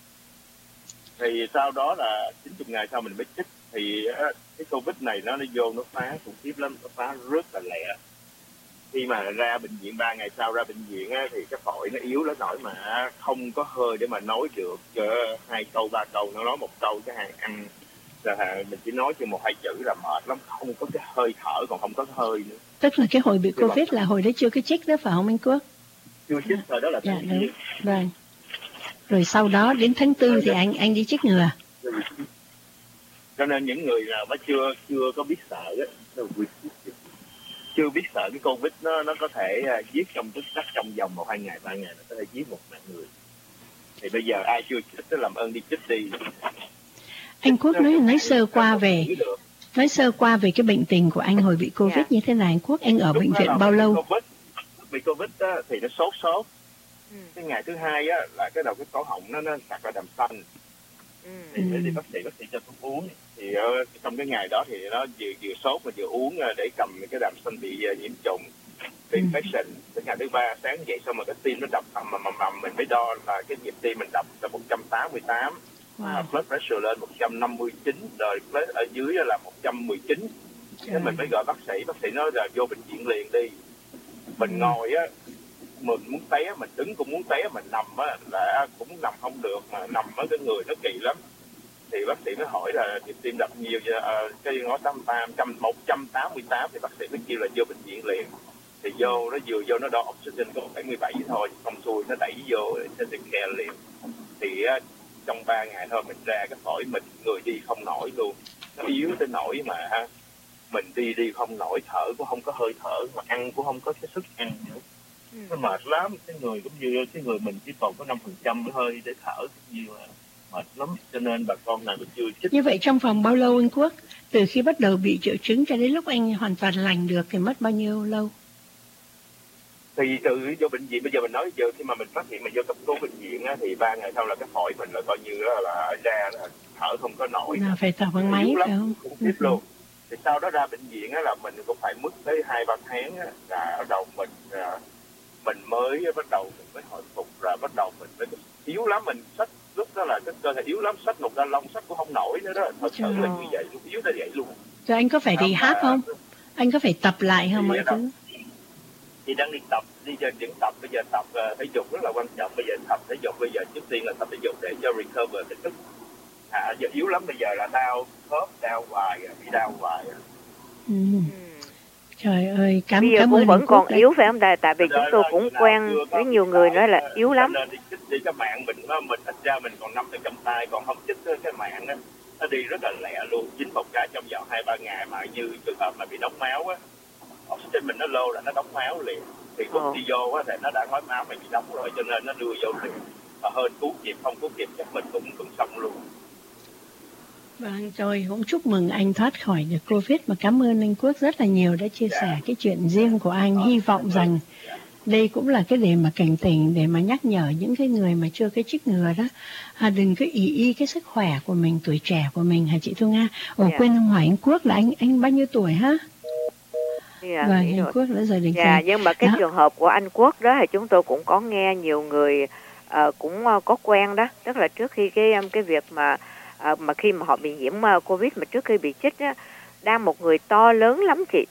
Thì sau đó là 90 ngày sau mình mới chích. Thì cái Covid này nó vô nó phá khủng khiếp lắm, nó phá rất là lẹ. Khi mà ra bệnh viện 3 ngày sau ra bệnh viện á, thì cái phổi nó yếu nó nổi mà không có hơi để mà nói được 2 câu 3 câu, nó nói một câu cái hàng ăn là mình chỉ nói cho 1-2 chữ là mệt lắm, không có cái hơi thở, còn không có cái hơi nữa. Tức là cái hồi bị Covid là hồi đó chưa có chích đó phải không anh Quốc? Chưa chích, thời đó là đúng. Vâng. Rồi sau đó đến tháng 4 thì anh đi chích ngừa. Cho nên những người nào mà chưa có biết sợ á, chưa biết sợ cái Covid nó có thể giết trong tích tắc, trong vòng 1-2 ngày 3 ngày nó có thể giết một mạng người. Thì bây giờ ai chưa chích thì làm ơn đi chích đi. Anh Quốc nói sơ qua về cái bệnh tình của anh hồi bị Covid như thế này. Anh Quốc, anh ở bệnh viện bao lâu? Bị Covid á, thì nó sốt. Cái ngày thứ 2 á, là cái đầu cái cổ họng nó sặc ra đàm xanh. Thì bác sĩ cho thuốc uống. Thì trong cái ngày đó thì nó vừa sốt mà vừa uống để cầm cái đàm xanh bị nhiễm trùng, infection. Cái ngày thứ 3 sáng dậy xong mà cái tim nó đập ầm, mình mới đo là cái nhịp tim mình đập là 188. Blood pressure lên 159, rồi ở dưới là 119. Thế mình mới gọi bác sĩ nói là vô bệnh viện liền đi. Mình ngồi á, mình muốn té, mình đứng cũng muốn té, mình nằm á là cũng nằm không được, mà nằm ở cái người nó kỳ lắm. Thì bác sĩ mới hỏi là nhịp tim đập nhiều, cái ngõ 188 thì bác sĩ mới kêu là vô bệnh viện liền. Thì vừa vô nó đo oxygen có 77 thôi, không xui nó đẩy vô intensive care liền. Thì trong 3 ngày thôi mình ra cái phổi mình, người đi không nổi luôn, nó yếu tới nỗi mà mình đi không nổi, thở cũng không có hơi thở, mà ăn cũng không có cái sức ăn nữa. Nó mệt lắm, cái người cũng như cái người mình chỉ còn có 5% hơi để thở, như là mệt lắm, cho nên bà con nào cũng chưa chích. Như vậy trong vòng bao lâu anh Quốc? Từ khi bắt đầu bị triệu chứng cho đến lúc anh hoàn toàn lành được thì mất bao nhiêu lâu? Thì từ vô bệnh viện, bây giờ mình nói giờ khi mà mình phát hiện mình vô cấp cứu bệnh viện á, thì 3 ngày sau là cái phổi mình là coi như là ra là thở không có nổi. Là phải thở bằng máy phải không? Cũng tiếp luôn. Thì sau đó ra bệnh viện á, là mình cũng phải mất tới 2-3 tháng á, là bắt đầu mình mới bắt đầu mình mới hồi phục, rồi bắt đầu mình mới yếu lắm, mình xách lúc đó là cái cơ thể yếu lắm, xách một ga lông xách cũng không nổi nữa đó, thật sự là như vậy luôn, yếu tới vậy luôn. Rồi anh có phải đi hát không? Anh có phải tập lại không mọi thứ? Chị đang đi tập, đi giờ vẫn tập, bây giờ tập thể dục rất là quan trọng, bây giờ tập thể dục, bây giờ trước tiên là tập thể dục để cho recover thể thức. Giờ yếu lắm, bây giờ là đau khớp, đau hoài, bị đau hoài. Trời ơi, cảm bây giờ cảm cũng ơn vẫn còn đấy. yếu phải không? Tại vì chúng tôi cũng quen với nhiều người nói là yếu lắm. Nên đi cái mạng mình ít ra mình còn nắm được trong tay, còn không chích cái mạng đó, nó đi rất là lẹ luôn, dính một cái trong vòng 2-3 ngày mà như trường hợp mà bị đóng máu á, oxygen mình nó lô là nó đóng máu liền, thì lúc đi vô á thì nó đã khói máu, mình bị đóng rồi cho nên nó đưa vô liền, và hơn cứu kịp không cứu kịp chắc mình cũng xong luôn. Vâng, rồi cũng chúc mừng anh thoát khỏi được Covid, mà cảm ơn anh Quốc rất là nhiều đã chia sẻ cái chuyện riêng của anh. Hy vọng rằng đây cũng là cái để mà cảnh tỉnh, để mà nhắc nhở những cái người mà chưa cái chích ngừa đó, đừng cứ ý cái sức khỏe của mình, tuổi trẻ của mình hả chị Thu Nga? Quên không hỏi anh Quốc là anh bao nhiêu tuổi ha? Vâng, anh Quốc đã rồi được. Nhưng mà cái trường hợp của anh Quốc đó thì chúng tôi cũng có nghe nhiều người cũng có quen đó, tức là trước khi cái việc mà khi mà họ bị nhiễm Covid mà trước khi bị chích á, đang một người to lớn lắm chị,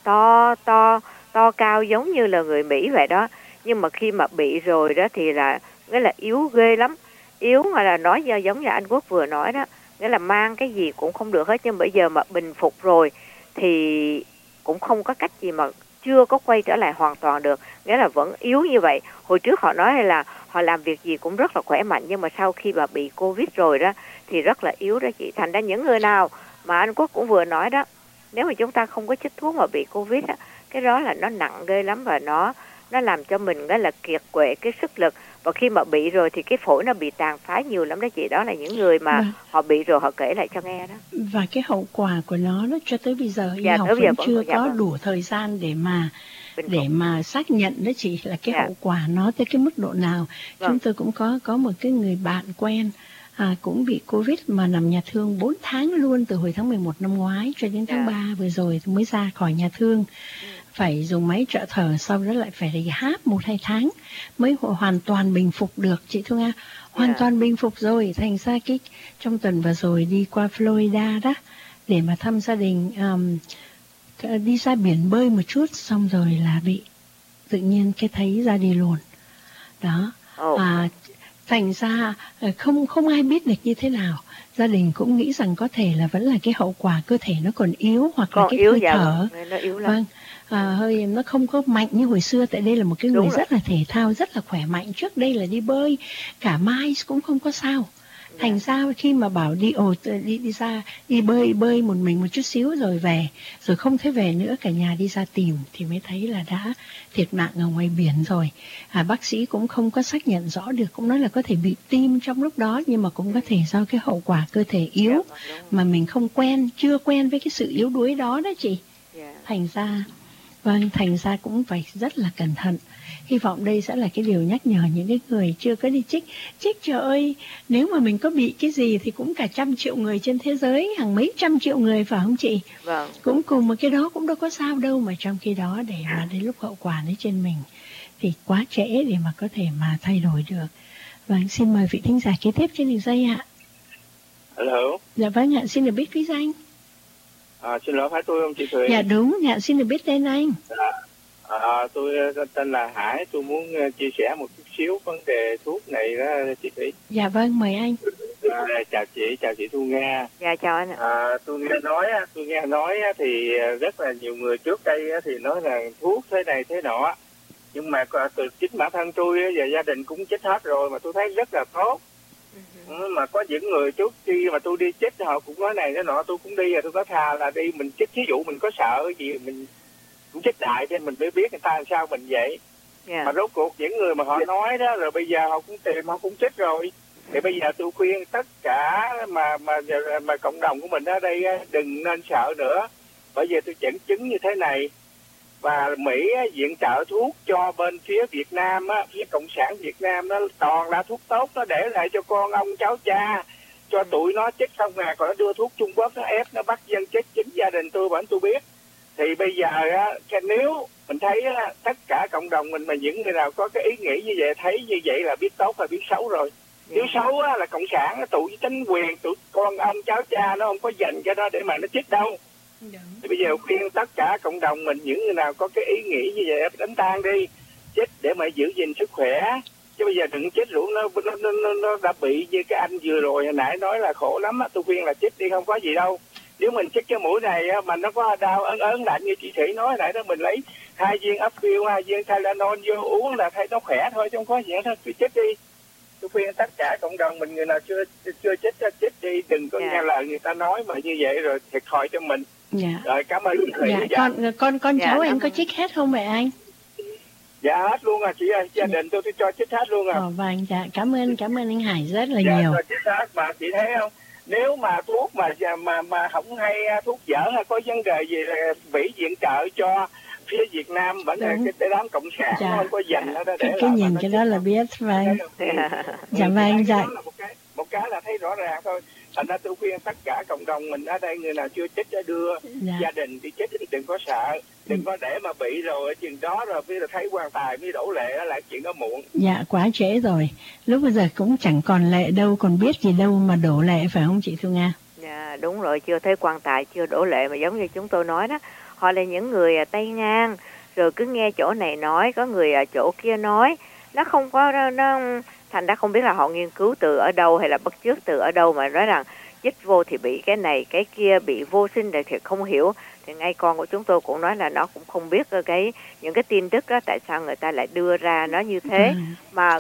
to cao giống như là người Mỹ vậy đó, nhưng mà khi mà bị rồi đó thì là nghĩa là yếu ghê lắm, yếu mà là nói giống như anh Quốc vừa nói đó, nghĩa là mang cái gì cũng không được hết, nhưng bây giờ mà bình phục rồi thì cũng không có cách gì mà chưa có quay trở lại hoàn toàn được, nghĩa là vẫn yếu như vậy. Hồi trước họ nói là họ làm việc gì cũng rất là khỏe mạnh, nhưng mà sau khi mà bị Covid rồi đó thì rất là yếu đó chị. Thành ra những người nào mà anh Quốc cũng vừa nói đó, nếu mà chúng ta không có chích thuốc mà bị Covid á, cái đó là nó nặng ghê lắm, và nó làm cho mình đó là kiệt quệ cái sức lực, và khi mà bị rồi thì cái phổi nó bị tàn phá nhiều lắm đó chị. Đó là những người mà họ bị rồi họ kể lại cho nghe đó. Và cái hậu quả của nó cho tới bây giờ y học vẫn chưa có đủ thời gian để mà xác nhận đó chị, là cái hậu quả nó tới cái mức độ nào. Chúng tôi cũng có một cái người bạn quen cũng bị Covid mà nằm nhà thương 4 tháng luôn, từ hồi tháng 11 năm ngoái cho đến tháng 3 vừa rồi mới ra khỏi nhà thương. Phải dùng máy trợ thở, sau đó lại phải đi hát 1-2 tháng mới hoàn toàn bình phục được chị Thu Nga. Hoàn toàn bình phục rồi, thành ra trong tuần vừa rồi đi qua Florida đó để mà thăm gia đình, đi ra biển bơi một chút, xong rồi là bị tự nhiên thấy ra đi luôn đó. Thành ra không ai biết được như thế nào. Gia đình cũng nghĩ rằng có thể là vẫn là cái hậu quả cơ thể nó còn yếu, hoặc là cái hơi thở hơi nó không có mạnh như hồi xưa. Tại đây là một cái người rất là thể thao, rất là khỏe mạnh. Trước đây là đi bơi cả mai cũng không có sao. Thành ra khi mà bảo đi ra đi bơi một mình một chút xíu rồi về, rồi không thấy về nữa, cả nhà đi ra tìm thì mới thấy là đã thiệt mạng ở ngoài biển rồi. Bác sĩ cũng không có xác nhận rõ được, cũng nói là có thể bị tim trong lúc đó, nhưng mà cũng có thể do cái hậu quả cơ thể yếu mà mình chưa quen với cái sự yếu đuối đó đó chị. Thành ra cũng phải rất là cẩn thận. Hy vọng đây sẽ là cái điều nhắc nhở những cái người chưa có đi chích. Trời ơi, nếu mà mình có bị cái gì thì cũng cả 100 triệu người trên thế giới, hàng mấy trăm triệu người phải không chị? Cũng cùng một cái đó cũng đâu có sao đâu, mà trong khi đó để mà đến lúc hậu quả đến trên mình thì quá trễ để mà có thể mà thay đổi được. Vâng, xin mời vị thính giả kế tiếp trên đường dây ạ. Hello. Dạ vâng ạ, xin được biết quý danh. Xin lỗi, phải tôi không chị Thùy? Dạ đúng, dạ xin được biết tên anh. Tôi tên là Hải, tôi muốn chia sẻ một chút xíu vấn đề thuốc này đó chị Thủy. Dạ vâng, mời anh. Chào chị Thu Nga. Dạ chào anh ạ. Tôi nghe nói thì rất là nhiều người trước đây thì nói là thuốc thế này thế nọ, nhưng mà từ chính bản thân tôi và gia đình cũng chích hết rồi mà tôi thấy rất là tốt. Mà có những người trước khi mà tôi đi chích họ cũng nói này thế nọ, tôi cũng đi rồi tôi có thà là đi mình chích, thí dụ mình có sợ gì mình cũng chích đại cho mình mới biết người ta làm sao mình vậy. Mà rốt cuộc những người mà họ nói đó rồi bây giờ họ cũng tìm, họ cũng chích rồi. Thì bây giờ tôi khuyên tất cả mà cộng đồng của mình ở đây đừng nên sợ nữa. Bởi vì tôi dẫn chứng như thế này, và Mỹ viện trợ thuốc cho bên phía Việt Nam á, phía Cộng sản Việt Nam nó toàn là thuốc tốt, nó để lại cho con ông cháu cha, cho tụi nó chích xong rồi còn nó đưa thuốc Trung Quốc nó ép nó bắt dân chích. Chính gia đình tôi vẫn tôi biết. Thì bây giờ á, nếu mình thấy á, tất cả cộng đồng mình mà những người nào có cái ý nghĩ như vậy, thấy như vậy là biết tốt và biết xấu rồi. Nếu xấu á, là cộng sản, tụi chính quyền, tụi con ông cháu cha nó không có dành cho nó để mà nó chích đâu. Thì bây giờ khuyên tất cả cộng đồng mình, những người nào có cái ý nghĩ như vậy đánh tan đi, chích để mà giữ gìn sức khỏe. Chứ bây giờ đừng chích rượu, nó đã bị như cái anh vừa rồi hồi nãy nói là khổ lắm á. Tôi khuyên là chích đi, không có gì đâu. Nếu mình chích cái mũi này á, mà nó có đau ớn lạnh như chị Thủy nói nãy đó, mình lấy 2 viên Advil, 2 viên Tylenol vô uống là thấy nó khỏe thôi, chứ không có gì hết. Tôi chích đi. Tôi khuyên tất cả cộng đồng mình, người nào chưa chích đi, đừng có nghe lời người ta nói mà như vậy rồi thiệt thòi cho mình. Rồi cảm ơn Thủy. Con cháu anh có chích hết không vậy anh? Dạ hết luôn à chị ơi, gia đình tôi cho chích hết luôn à. Vâng, dạ cảm ơn anh Hải rất là nhiều. Chích hết mà chị thấy không? Nếu mà thuốc mà không hay, thuốc dở hay có vấn đề gì là Mỹ viện trợ cho phía Việt Nam vẫn là cái đám cộng sản nó không có dành nó để cái nhìn cái đó là biết. Vâng. Dạ vâng, dạ. Một cái là thấy rõ ràng thôi. Thành ra tôi khuyên tất cả cộng đồng mình ở đây, người nào chưa chích đưa gia đình đi chích, đừng có sợ, đừng có để mà bị rồi chừng đó rồi bây giờ thấy quan tài mới đổ lệ, đó là chuyện đó muộn. Dạ quá trễ rồi, lúc bây giờ cũng chẳng còn lệ đâu, còn biết gì đâu mà đổ lệ, phải không chị Thu Nga? Dạ đúng rồi, chưa thấy quan tài chưa đổ lệ, mà giống như chúng tôi nói đó, họ là những người tay ngang, rồi cứ nghe chỗ này nói, có người chỗ kia nói, nó không có nó thành ra không biết là họ nghiên cứu từ ở đâu hay là bắt chước từ ở đâu mà nói rằng chích vô thì bị cái này cái kia, bị vô sinh thì không hiểu. Thì ngay con của chúng tôi cũng nói là nó cũng không biết những cái tin tức đó, tại sao người ta lại đưa ra nó như thế. Mà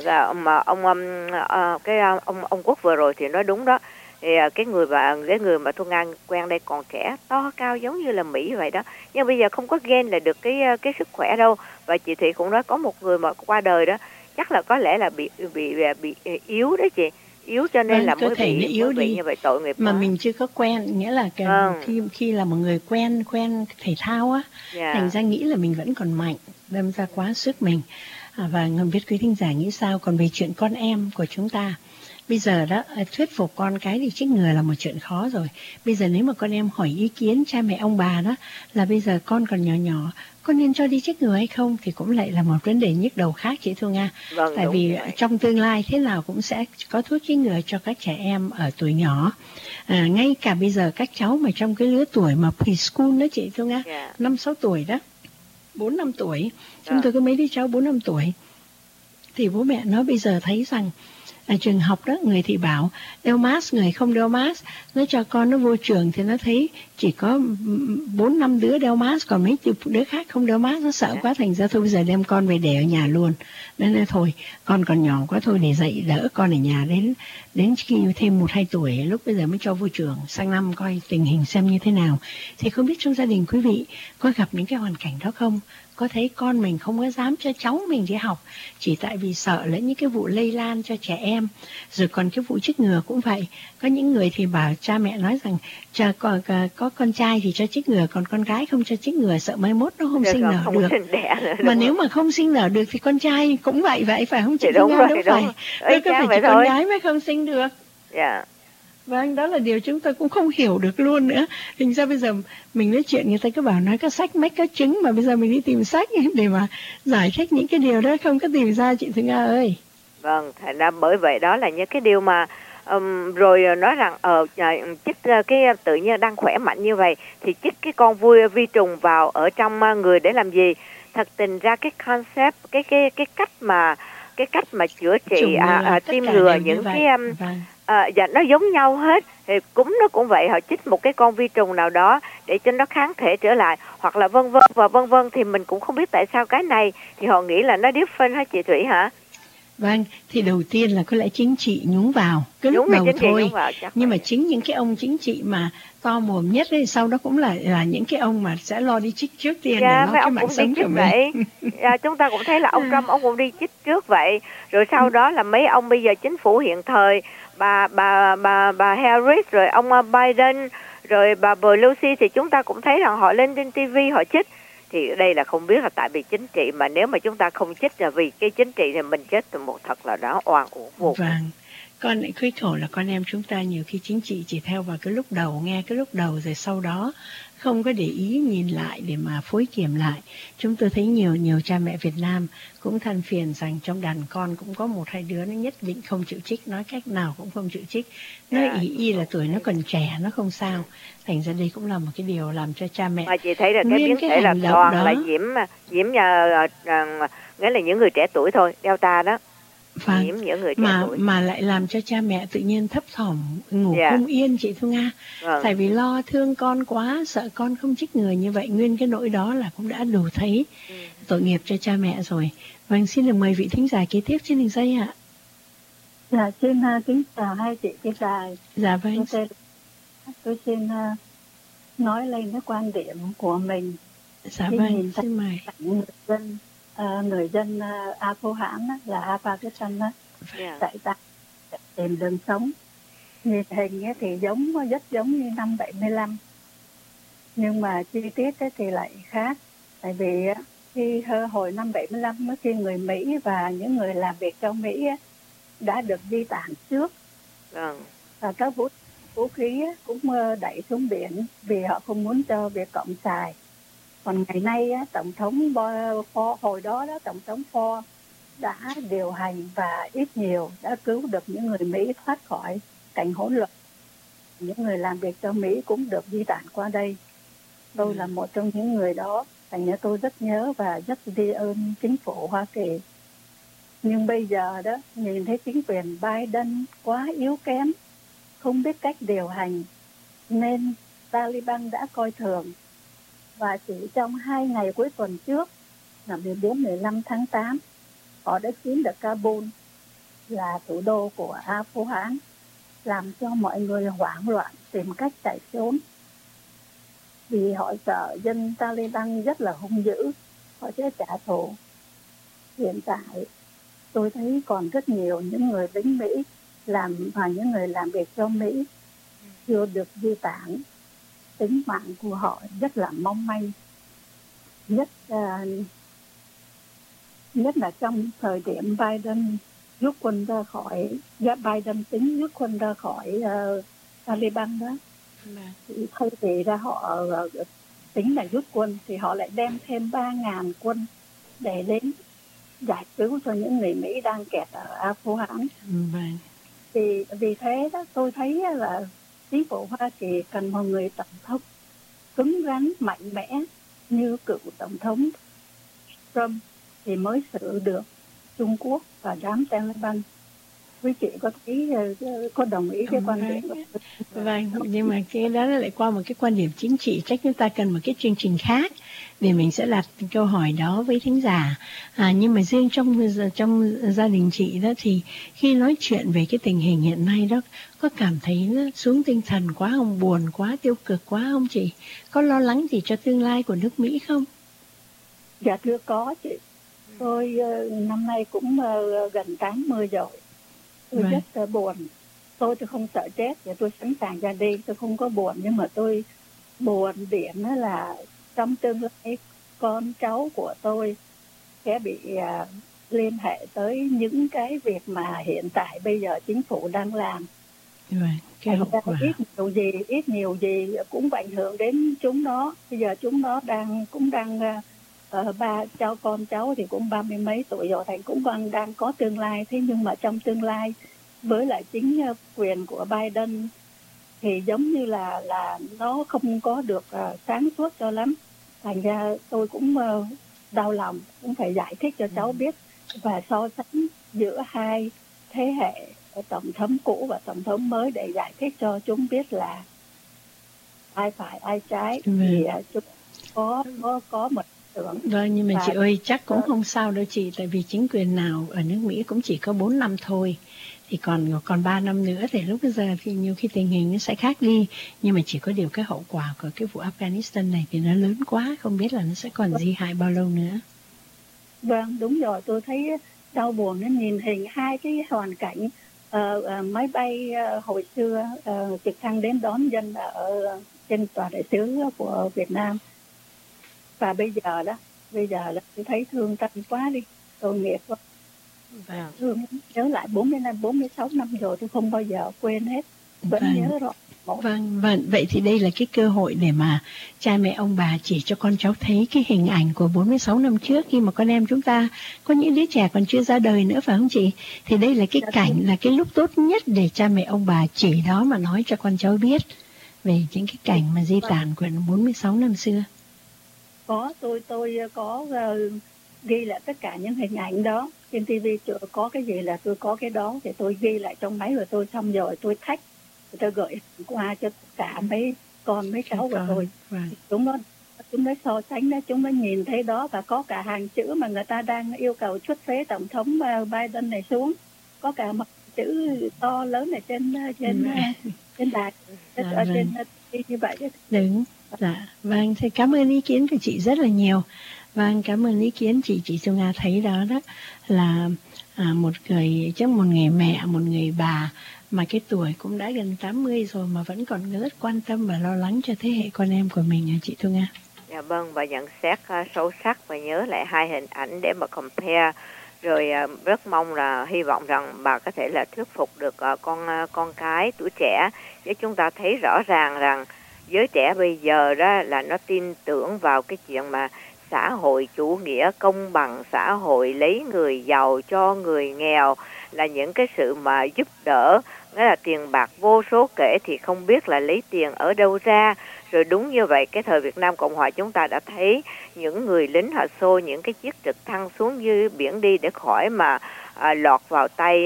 ông Quốc vừa rồi thì nói đúng đó. Thì cái người mà Thu Nga quen đây còn trẻ, to cao giống như là Mỹ vậy đó, nhưng bây giờ không có gen là được cái sức khỏe đâu. Và chị Thị cũng nói có một người mà qua đời đó, chắc là có lẽ là bị yếu đấy chị, yếu cho nên là mới bị như vậy, tội nghiệp mà mình chưa có quen, nghĩa là khi là một người quen thể thao á, thành ra nghĩ là mình vẫn còn mạnh, đâm ra quá sức mình. Và không biết quý thính giả nghĩ sao. Còn về chuyện con em của chúng ta, bây giờ đó, thuyết phục con cái thì chích ngừa là một chuyện khó rồi. Bây giờ nếu mà con em hỏi ý kiến cha mẹ ông bà đó, là bây giờ con còn nhỏ nhỏ, con nên cho đi chích ngừa hay không, thì cũng lại là một vấn đề nhức đầu khác chị Thu Nga. Tại vì trong tương lai thế nào cũng sẽ có thuốc chích ngừa cho các trẻ em ở tuổi nhỏ. Ngay cả bây giờ các cháu mà trong cái lứa tuổi mà preschool đó chị Thu Nga, 5-6 tuổi đó, 4-5 tuổi, chúng tôi có mấy đứa cháu 4-5 tuổi, thì bố mẹ nó bây giờ thấy rằng ở trường học đó, người thì bảo đeo mask, người không đeo mask. Nó cho con nó vô trường thì nó thấy chỉ có 4-5 đứa đeo mask, còn mấy đứa khác không đeo mask. Nó sợ quá, thành ra thôi bây giờ đem con về để ở nhà luôn. Nên là thôi, con còn nhỏ quá, thôi để dạy đỡ con ở nhà đến khi thêm 1-2 tuổi, lúc bây giờ mới cho vô trường, sang năm coi tình hình xem như thế nào. Thì không biết trong gia đình quý vị có gặp những cái hoàn cảnh đó không? Có thấy con mình không có dám cho cháu mình đi học chỉ tại vì sợ là những cái vụ lây lan cho trẻ em. Rồi còn cái vụ chích ngừa cũng vậy. Có những người thì bảo cha mẹ nói rằng có con trai thì cho chích ngừa, còn con gái không cho chích ngừa, sợ mai mốt nó không sinh nở được. Mà nếu mà không sinh nở được thì con trai cũng vậy, phải không chị? Đúng rồi, đúng phải. Có phải chỉ con gái mới không sinh được. Dạ. Vâng, đó là điều chúng tôi cũng không hiểu được luôn nữa. Hình ra bây giờ mình nói chuyện người ta cứ bảo nói có sách mách có chứng, mà bây giờ mình đi tìm sách để mà giải thích những cái điều đó không có tìm ra chị Thu Nga ơi. Vâng, thành ra bởi vậy đó là những cái điều mà rồi nói rằng chích cái tự nhiên đang khỏe mạnh như vậy thì chích cái con vi trùng vào ở trong người để làm gì? Thật tình ra cái concept, cái cách mà chữa trị tiêm ngừa những cái dạ nó giống nhau hết. Thì nó cũng vậy, họ chích một cái con vi trùng nào đó để cho nó kháng thể trở lại, hoặc là vân vân và vân vân. Thì mình cũng không biết tại sao cái này thì họ nghĩ là nó different hả chị Thủy hả? Vâng, thì đầu tiên là có lẽ chính trị nhúng vào cái lúc đầu thôi. Nhưng mà chính những cái ông chính trị mà to mồm nhất ấy, sau đó cũng là những cái ông mà sẽ lo đi chích trước tiên để lo cái mạng sống của mình. Chúng ta cũng thấy là ông Trump ông cũng đi chích trước vậy. Rồi sau đó là mấy ông bây giờ chính phủ hiện thời, bà Harris, rồi ông Biden, rồi bà Pelosi, thì chúng ta cũng thấy rằng họ lên trên TV họ chích. Thì đây là không biết là tại vì chính trị, mà nếu mà chúng ta không chích là vì cái chính trị thì mình chết từ một thật là đó oan uổng vô cùng. Vâng, con lại khuyến khổ là con em chúng ta nhiều khi chính trị chỉ theo vào cái lúc đầu, nghe cái lúc đầu rồi sau đó không có để ý nhìn lại để mà phối kiểm lại. Chúng tôi thấy nhiều cha mẹ Việt Nam cũng than phiền rằng trong đàn con cũng có một hai đứa nó nhất định không chịu chích, nói cách nào cũng không chịu chích. Nói ý là tuổi nó còn trẻ, nó không sao. Thành ra đây cũng là một cái điều làm cho cha mẹ. Mà chị thấy là cái biến thể là toàn là nhiễm nghĩa là những người trẻ tuổi thôi, Delta đó. Vâng, những người trẻ tuổi. Mà lại làm cho cha mẹ tự nhiên thấp thỏm, ngủ không yên chị Thu Nga. Tại vì lo thương con quá, sợ con không chích ngừa như vậy, nguyên cái nỗi đó là cũng đã đủ thấy tội nghiệp cho cha mẹ rồi. Vâng, xin được mời vị thính giả kế tiếp trên đường dây ạ. Dạ, xin kính chào hai chị trên đài. Dạ vâng. Tôi xin nói lên cái quan điểm của mình. Dạ vâng, xin mời. Người dân Afghan là Pakistan chạy ra tìm đường sống. Nhìn hình thì rất giống như năm 75, nhưng mà chi tiết thì lại khác. Tại vì khi hồi năm 75 khi người Mỹ và những người làm việc trong Mỹ đã được di tản trước, và các vũ khí cũng đẩy xuống biển vì họ không muốn cho Việt Cộng xài. Còn ngày nay tổng thống hồi đó tổng thống Ford đã điều hành và ít nhiều đã cứu được những người Mỹ thoát khỏi cảnh hỗn loạn. Những người làm việc cho Mỹ cũng được di tản qua đây. Tôi là một trong những người đó, thành ra tôi rất nhớ và rất tri ân chính phủ Hoa Kỳ. Nhưng bây giờ đó, nhìn thấy chính quyền Biden quá yếu kém, không biết cách điều hành, nên Taliban đã coi thường. Và chỉ trong 2 ngày cuối tuần trước, là 14-15 tháng 8, họ đã chiếm được Kabul, là thủ đô của Afghan, làm cho mọi người hoảng loạn tìm cách chạy trốn. Vì họ sợ dân Taliban rất là hung dữ, họ sẽ trả thù. Hiện tại, tôi thấy còn rất nhiều những người lính Mỹ và những người làm việc cho Mỹ chưa được di tản. Tính mạng của họ rất là mong manh, nhất là trong thời điểm Biden rút quân ra khỏi, Biden tính rút quân ra khỏi Taliban đó. Thì thay vì ra họ tính là rút quân thì họ lại đem thêm 3.000 quân để đến giải cứu cho những người Mỹ đang kẹt ở Afghan. Vì thế đó, tôi thấy là chính phủ Hoa Kỳ cần một người tổng thống cứng rắn, mạnh mẽ như cựu tổng thống Trump thì mới xử được Trung Quốc và đám Taliban. Quý chị có đồng ý cái quan điểm đó? Vâng, nhưng mà cái đó lại qua một cái quan điểm chính trị, chắc chúng ta cần một cái chương trình khác để mình sẽ đặt câu hỏi đó với thính giả. Nhưng mà riêng trong gia đình chị đó thì khi nói chuyện về cái tình hình hiện nay đó, có cảm thấy nó xuống tinh thần quá không, buồn quá, tiêu cực quá không chị? Có lo lắng gì cho tương lai của nước Mỹ không? Dạ thưa có chị. Tôi năm nay cũng gần 80 rồi. Tôi rất buồn. Tôi không sợ chết, và tôi sẵn sàng ra đi, tôi không có buồn. Nhưng mà tôi buồn điểm đó là trong tương lai con cháu của tôi sẽ bị liên hệ tới những cái việc mà hiện tại bây giờ chính phủ đang làm. Cái hậu quả. Ít nhiều gì cũng ảnh hưởng đến chúng nó. Bây giờ chúng nó cũng đang cho con cháu thì cũng 30 mấy tuổi rồi, thành cũng đang có tương lai. Thế nhưng mà trong tương lai với lại chính quyền của Biden thì giống như là nó không có được sáng suốt cho lắm. Thành ra tôi cũng đau lòng, cũng phải giải thích cho cháu biết và so sánh giữa hai thế hệ tổng thống cũ và tổng thống mới để giải thích cho chúng biết là ai phải ai trái. Thì chúng có một Vâng, nhưng mà chị ơi chắc cũng không sao đâu chị, tại vì chính quyền nào ở nước Mỹ cũng chỉ có 4 năm thôi, thì còn 3 năm nữa thì lúc bây giờ thì nhiều khi tình hình nó sẽ khác đi, nhưng mà chỉ có điều cái hậu quả của cái vụ Afghanistan này thì nó lớn quá, không biết là nó sẽ còn di hại bao lâu nữa. Vâng, đúng rồi, tôi thấy đau buồn nó nhìn hình hai cái hoàn cảnh máy bay hồi xưa trực thăng đến đón dân ở trên tòa đại sứ của Việt Nam, và bây giờ đó tôi thấy thương tâm quá đi, tội nghiệp quá. Thương nhớ lại 46 năm rồi tôi không bao giờ quên hết, vẫn nhớ rõ. Vâng, vậy thì đây là cái cơ hội để mà cha mẹ ông bà chỉ cho con cháu thấy cái hình ảnh của 46 năm trước, khi mà con em chúng ta có những đứa trẻ còn chưa ra đời nữa, phải không chị? Thì đây là cái cảnh, là cái lúc tốt nhất để cha mẹ ông bà chỉ đó mà nói cho con cháu biết về những cái cảnh mà di tản của 46 năm xưa. Có, tôi có ghi lại tất cả những hình ảnh đó. Trên TV có cái gì là tôi có cái đó, thì tôi ghi lại trong máy của tôi, xong rồi tôi thách, tôi gửi qua cho tất cả mấy con mấy cháu của tôi. Chúng nó so sánh đó, chúng nó nhìn thấy đó, và có cả hàng chữ mà người ta đang yêu cầu truất phế tổng thống Biden này xuống, có cả mặt chữ to lớn ở trên đài, ở trên như vậy đó. Đúng. Dạ, vâng, thì cảm ơn ý kiến của chị rất là nhiều. Vâng, cảm ơn ý kiến chị Xuân Nga thấy đó là một người mẹ, một người bà mà cái tuổi cũng đã gần 80 rồi mà vẫn còn rất quan tâm và lo lắng cho thế hệ con em của mình, chị Thu Nga. Dạ vâng, và nhận xét sâu sắc và nhớ lại hai hình ảnh để mà compare, rồi rất mong là hy vọng rằng bà có thể là thuyết phục được con cái tuổi trẻ, để chúng ta thấy rõ ràng rằng giới trẻ bây giờ đó là nó tin tưởng vào cái chuyện mà xã hội chủ nghĩa công bằng, xã hội lấy người giàu cho người nghèo, là những cái sự mà giúp đỡ, nghĩa là tiền bạc vô số kể thì không biết là lấy tiền ở đâu ra. Rồi đúng như vậy, cái thời Việt Nam Cộng Hòa chúng ta đã thấy những người lính họ xô những cái chiếc trực thăng xuống dưới biển đi để khỏi mà lọt vào tay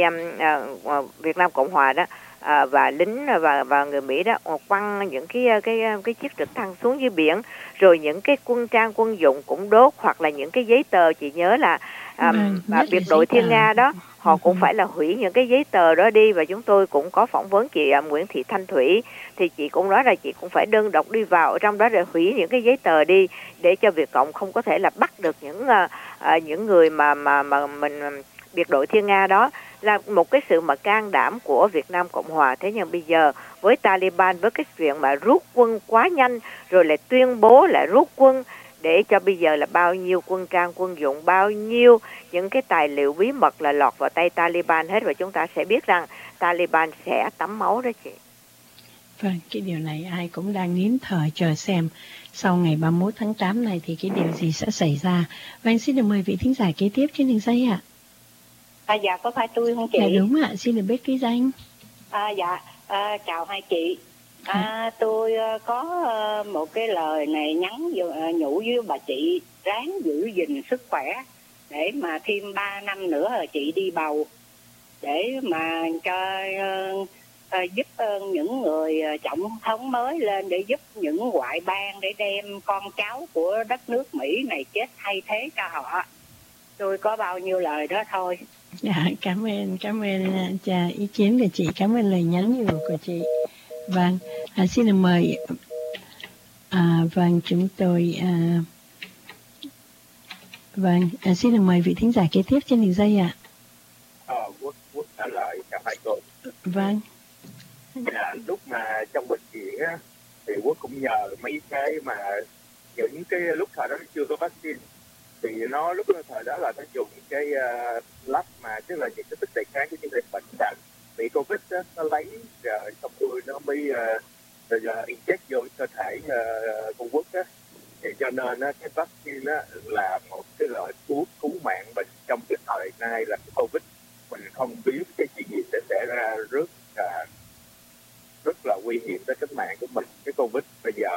Việt Nam Cộng Hòa đó. Và lính và người Mỹ đó quăng những cái chiếc trực thăng xuống dưới biển, rồi những cái quân trang quân dụng cũng đốt, hoặc là những cái giấy tờ, chị nhớ là biệt đội Thiên Nga đó, họ cũng phải là hủy những cái giấy tờ đó đi. Và chúng tôi cũng có phỏng vấn chị Nguyễn Thị Thanh Thủy, thì chị cũng nói là chị cũng phải đơn độc đi vào ở trong đó để hủy những cái giấy tờ đi, để cho Việt Cộng không có thể là bắt được những người mà mình biệt đội Thiên Nga đó. Là một cái sự mà can đảm của Việt Nam Cộng Hòa. Thế nhưng bây giờ với Taliban, với cái chuyện mà rút quân quá nhanh, rồi lại tuyên bố lại rút quân, để cho bây giờ là bao nhiêu quân trang quân dụng, bao nhiêu những cái tài liệu bí mật là lọt vào tay Taliban hết, và chúng ta sẽ biết rằng Taliban sẽ tắm máu đó chị. Vâng, cái điều này ai cũng đang nín thở chờ xem sau ngày 31 tháng 8 này thì cái điều gì sẽ xảy ra. Vâng, xin được mời vị thính giả kế tiếp trên đường dây ạ. Dạ, có phải tôi không chị? Dạ đúng ạ, xin được biết ký danh. Chào hai chị. Tôi có một cái lời này nhắn nhủ với bà chị, ráng giữ gìn sức khỏe để mà thêm 3 năm nữa là chị đi bầu, để mà cho giúp những người tổng thống mới lên, để giúp những ngoại bang, để đem con cháu của đất nước Mỹ này chết thay thế cho họ. Tôi có bao nhiêu lời đó thôi. Dạ, cảm ơn ý kiến của chị, cảm ơn lời nhắn nhủ của chị. Vâng, xin được mời vâng, chúng tôi xin được mời vị thính giả kế tiếp trên đường dây ạ. Quốc trả lời cả hai cô. Vâng. Lúc mà trong bệnh viện á, thì Quốc cũng nhờ mấy cái mà những cái lúc thời đó chưa có vaccine, thì nó lúc thời đó là nó dùng cái lab mà tức là những cái sức đề kháng của những người bệnh nặng bị Covid đó, nó lấy rồi xong rồi nó mới inject vô cơ thể của Quốc á, thì cho nên cái vaccine là một cái loại thuốc cứu mạng bệnh trong cái thời nay là Covid. Mình không biết cái chuyện gì sẽ xảy ra, rất là nguy hiểm tới tính mạng của mình. Cái Covid bây giờ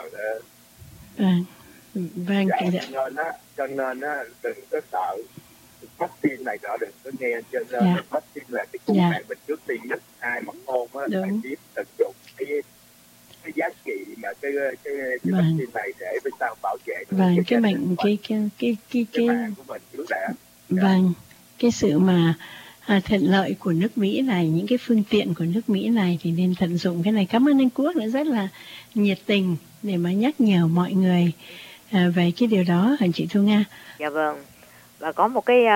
vâng, cho nên đừng có sợ vaccine này, đừng có nghe, cho nên vaccine là cái cứu mạng mình trước tiên nhất. Ai mà khôn phải biết tận dụng cái cái giá trị mà cái vaccine này để bên ta bảo vệ cái bệnh cái mạng của mình trước đã. Vâng, cái sự mà thuận lợi của nước Mỹ này, những cái phương tiện của nước Mỹ này thì nên tận dụng cái này. Cảm ơn anh Quốc đã rất là nhiệt tình để mà nhắc nhở mọi người về cái điều đó, hả chị Thu Nga? Dạ vâng. Và có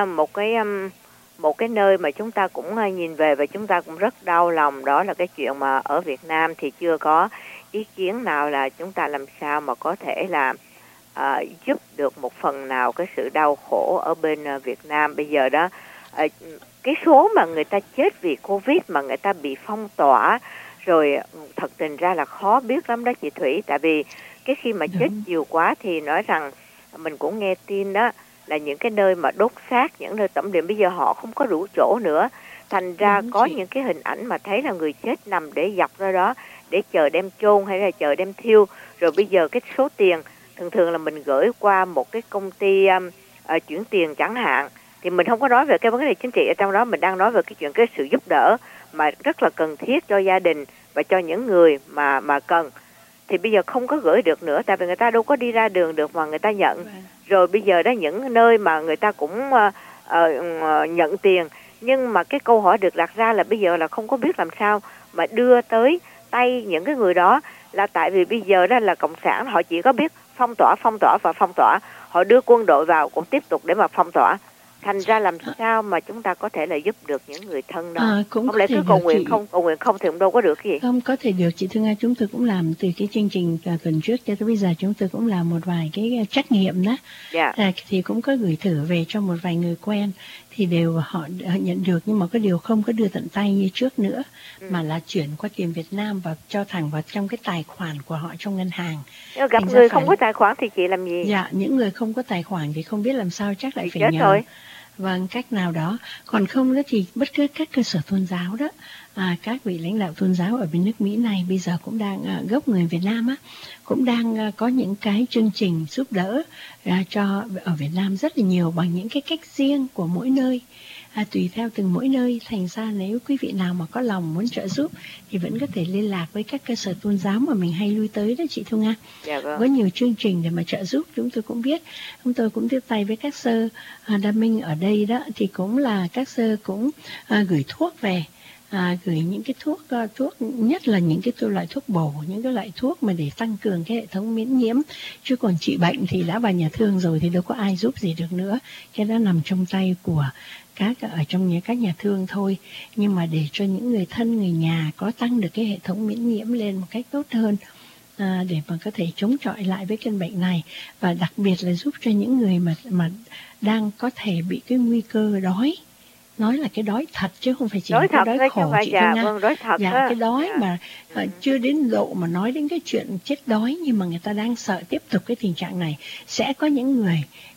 một cái nơi mà chúng ta cũng nhìn về và chúng ta cũng rất đau lòng, đó là cái chuyện mà ở Việt Nam thì chưa có ý kiến nào là chúng ta làm sao mà có thể là giúp được một phần nào cái sự đau khổ ở bên Việt Nam bây giờ đó. Cái số mà người ta chết vì Covid mà người ta bị phong tỏa rồi, thật tình ra là khó biết lắm đó chị Thủy. Tại vì cái khi mà chết nhiều quá thì nói rằng mình cũng nghe tin đó là những cái nơi mà đốt xác, những nơi tẩm liệm bây giờ họ không có đủ chỗ nữa. Thành ra có những cái hình ảnh mà thấy là người chết nằm để dọc ra đó để chờ đem chôn hay là chờ đem thiêu. Rồi bây giờ cái số tiền thường là mình gửi qua một cái công ty chuyển tiền chẳng hạn, thì mình không có nói về cái vấn đề chính trị ở trong đó, mình đang nói về cái chuyện cái sự giúp đỡ mà rất là cần thiết cho gia đình và cho những người mà cần. Thì bây giờ không có gửi được nữa, tại vì người ta đâu có đi ra đường được mà người ta nhận. Rồi bây giờ đó những nơi mà người ta cũng nhận tiền, nhưng mà cái câu hỏi được đặt ra là bây giờ là không có biết làm sao mà đưa tới tay những cái người đó, là tại vì bây giờ đó là cộng sản họ chỉ có biết phong tỏa, họ đưa quân đội vào cũng tiếp tục để mà phong tỏa. Thành ra làm sao mà chúng ta có thể là giúp được những người thân đó? Không lẽ cứ cầu nguyện không thì cũng đâu có được cái gì. Không có thể được chị Thương Nga. Chúng tôi cũng làm từ cái chương trình tuần trước cho tới bây giờ, chúng tôi cũng làm một vài cái trắc nghiệm đó. Thì cũng có gửi thử về cho một vài người quen, thì đều họ nhận được, nhưng mà có điều không có đưa tận tay như trước nữa, mà là chuyển qua tiền Việt Nam và cho thẳng vào trong cái tài khoản của họ trong ngân hàng. Nếu gặp người không có tài khoản thì chị làm gì? Dạ, những người không có tài khoản thì không biết làm sao, chắc lại phải nhờ rồi. Vâng, cách nào đó. Còn không đó thì bất cứ các cơ sở tôn giáo đó, các vị lãnh đạo tôn giáo ở bên nước Mỹ này bây giờ cũng đang, gốc người Việt Nam á, cũng đang có những cái chương trình giúp đỡ cho ở Việt Nam rất là nhiều bằng những cái cách riêng của mỗi nơi. Tùy theo từng mỗi nơi. Thành ra nếu quý vị nào mà có lòng muốn trợ giúp thì vẫn có thể liên lạc với các cơ sở tôn giáo mà mình hay lui tới đó chị Thu Nga. Có nhiều chương trình để mà trợ giúp. Chúng tôi cũng biết, chúng tôi cũng tiếp tay với các sơ Đa Minh ở đây đó, thì cũng là các sơ cũng gửi thuốc về, gửi những cái thuốc nhất là những cái loại thuốc bổ, những cái loại thuốc mà để tăng cường cái hệ thống miễn nhiễm. Chứ còn trị bệnh thì đã vào nhà thương rồi thì đâu có ai giúp gì được nữa. Cái đó nằm trong tay của ở trong các nhà thương thôi. Nhưng mà để cho những người thân, người nhà có tăng được cái hệ thống miễn nhiễm lên một cách tốt hơn, để mà có thể chống chọi lại với căn bệnh này, và đặc biệt là giúp cho những người mà đang có thể bị cái nguy cơ đói. Nói là cái đói thật chứ không phải chỉ là cái đói khổ chị Thương Nga. Đói thật cái đói mà chưa đến độ mà nói đến cái chuyện chết đói, nhưng mà người ta đang sợ tiếp tục cái tình trạng này. Sẽ có những người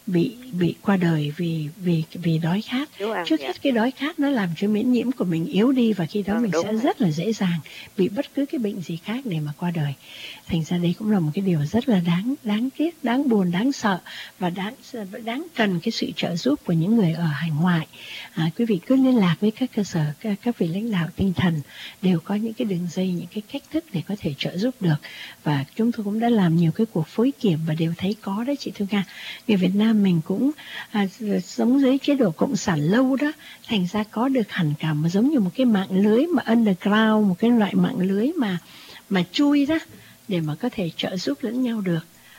bị qua đời vì đói khát. Trước hết cái đói khát nó làm cho miễn nhiễm của mình yếu đi, và khi đó mình sẽ rất là dễ dàng bị bất cứ cái bệnh gì khác để mà qua đời. Thành ra đây cũng là một cái điều rất là đáng tiếc, đáng buồn, đáng sợ, và đáng cần cái sự trợ giúp của những người ở hải ngoại. Quý vị cứ liên lạc với các cơ sở, các vị lãnh đạo tinh thần đều có những cái đường dây, những cái cách thức để có thể trợ giúp được. Và chúng tôi cũng đã làm nhiều cái cuộc phối kiểm và đều thấy có đấy chị Thương Nga. Người Việt Nam mình cũng sống dưới chế độ cộng sản lâu đó, thành ra có được hẳn cả mà giống như một cái mạng lưới mà underground, một cái loại mạng lưới mà chui đó, để mà có thể trợ giúp lẫn nhau được.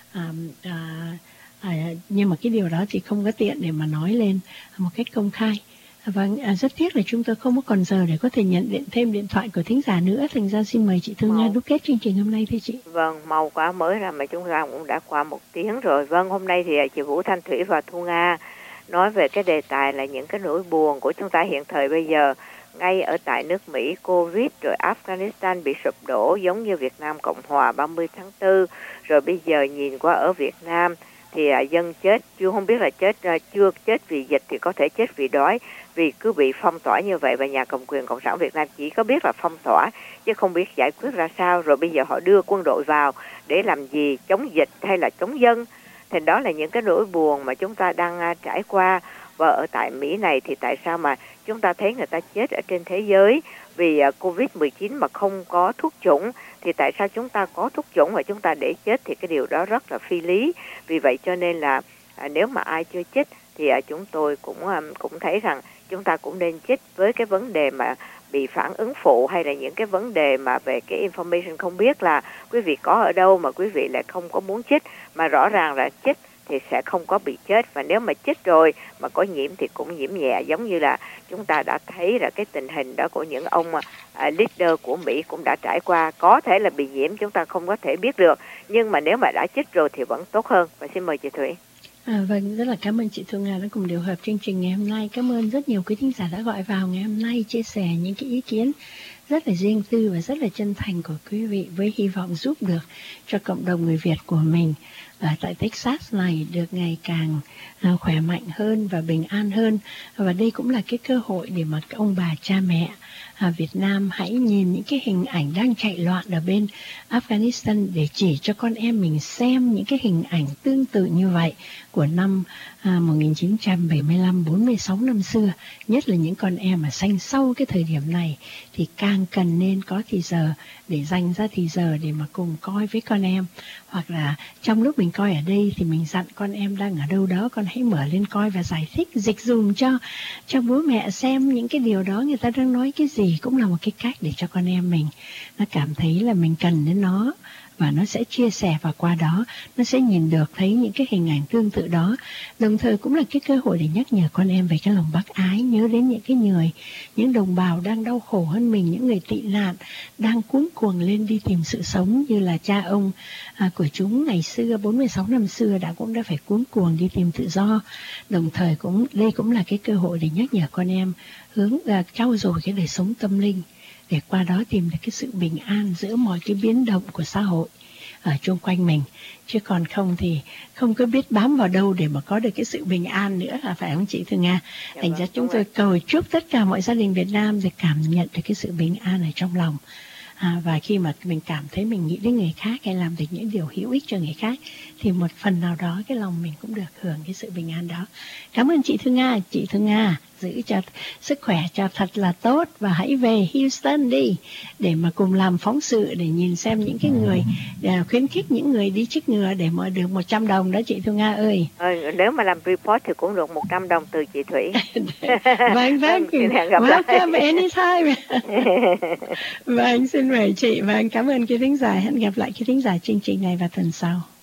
Nhưng mà cái điều đó thì không có tiện để mà nói lên một cách công khai. Vâng, rất tiếc là chúng tôi không có còn giờ để có thể nhận thêm điện thoại của thính giả nữa. Thành ra xin mời chị Thương Nga đúc kết chương trình hôm nay thưa chị. Vâng, mau quá, mới ra mà chúng ta cũng đã qua 1 tiếng rồi. Vâng, hôm nay thì chị Vũ Thanh Thủy và Thu Nga nói về cái đề tài là những cái nỗi buồn của chúng ta hiện thời bây giờ. Ngay ở tại nước Mỹ, Covid, rồi Afghanistan bị sụp đổ giống như Việt Nam Cộng Hòa 30 tháng 4. Rồi bây giờ nhìn qua ở Việt Nam thì dân chết, chưa không biết là chưa chết vì dịch thì có thể chết vì đói, vì cứ bị phong tỏa như vậy. Và nhà cầm quyền Cộng sản Việt Nam chỉ có biết là phong tỏa chứ không biết giải quyết ra sao. Rồi bây giờ họ đưa quân đội vào để làm gì, chống dịch hay là chống dân. Thì đó là những cái nỗi buồn mà chúng ta đang trải qua. Và ở tại Mỹ này thì tại sao mà chúng ta thấy người ta chết ở trên thế giới vì COVID-19 mà không có thuốc chủng, thì tại sao chúng ta có thuốc chủng và chúng ta để chết, thì cái điều đó rất là phi lý. Vì vậy cho nên là nếu mà ai chưa chích thì chúng tôi cũng thấy rằng chúng ta cũng nên chích, với cái vấn đề mà bị phản ứng phụ hay là những cái vấn đề mà về cái information không biết là quý vị có ở đâu mà quý vị lại không có muốn chích, mà rõ ràng là chích thì sẽ không có bị chết. Và nếu mà chích rồi mà có nhiễm thì cũng nhiễm nhẹ, giống như là chúng ta đã thấy là cái tình hình đó của những ông leader của Mỹ cũng đã trải qua. Có thể là bị nhiễm, chúng ta không có thể biết được, nhưng mà nếu mà đã chích rồi thì vẫn tốt hơn. Và xin mời chị Thủy. Vâng, rất là cảm ơn chị Thu Nga đã cùng điều hợp chương trình ngày hôm nay. Cảm ơn rất nhiều quý thính giả đã gọi vào ngày hôm nay chia sẻ những cái ý kiến rất là riêng tư và rất là chân thành của quý vị, với hy vọng giúp được cho cộng đồng người Việt của mình ở tại Texas này được ngày càng khỏe mạnh hơn và bình an hơn. Và đây cũng là cái cơ hội để mà ông bà cha mẹ Việt Nam hãy nhìn những cái hình ảnh đang chạy loạn ở bên Afghanistan để chỉ cho con em mình xem những cái hình ảnh tương tự như vậy của năm 1975, 46 năm xưa. Nhất là những con em mà sanh sau cái thời điểm này thì càng cần nên có thì giờ để dành ra thì giờ để mà cùng coi với con em. Hoặc là trong lúc mình coi ở đây thì mình dặn con em đang ở đâu đó, con hãy mở lên coi và giải thích, dịch dùm cho bố mẹ xem những cái điều đó người ta đang nói cái gì, cũng là một cái cách để cho con em mình nó cảm thấy là mình cần đến nó. Và nó sẽ chia sẻ, và qua đó nó sẽ nhìn được, thấy những cái hình ảnh tương tự đó. Đồng thời cũng là cái cơ hội để nhắc nhở con em về cái lòng bác ái, nhớ đến những cái người, những đồng bào đang đau khổ hơn mình, những người tị nạn đang cuống cuồng lên đi tìm sự sống, như là cha ông của chúng ngày xưa 46 năm xưa cũng đã phải cuống cuồng đi tìm tự do. Đồng thời đây cũng là cái cơ hội để nhắc nhở con em trau dồi cái đời sống tâm linh, để qua đó tìm được cái sự bình an giữa mọi cái biến động của xã hội ở chung quanh mình. Chứ còn không thì không có biết bám vào đâu để mà có được cái sự bình an nữa, phải không chị Thu Nga? Thành ra chúng tôi cầu chúc tất cả mọi gia đình Việt Nam để cảm nhận được cái sự bình an ở trong lòng. Và khi mà mình cảm thấy mình nghĩ đến người khác hay làm được những điều hữu ích cho người khác thì một phần nào đó cái lòng mình cũng được hưởng cái sự bình an đó. Cảm ơn chị Thu Nga. Chị Thu Nga giữ cho sức khỏe cho thật là tốt, và hãy về Houston đi để mà cùng làm phóng sự để nhìn xem những cái người khuyến khích những người đi chích ngừa để mà được 100 đồng đó chị Thu Nga ơi. Nếu mà làm report thì cũng được 100 đồng từ chị Thủy. Vâng, welcome anytime. Vâng, xin mời chị. Vâng, cảm ơn quý thính giả. Hẹn gặp lại quý thính giả chương trình này vào tuần sau.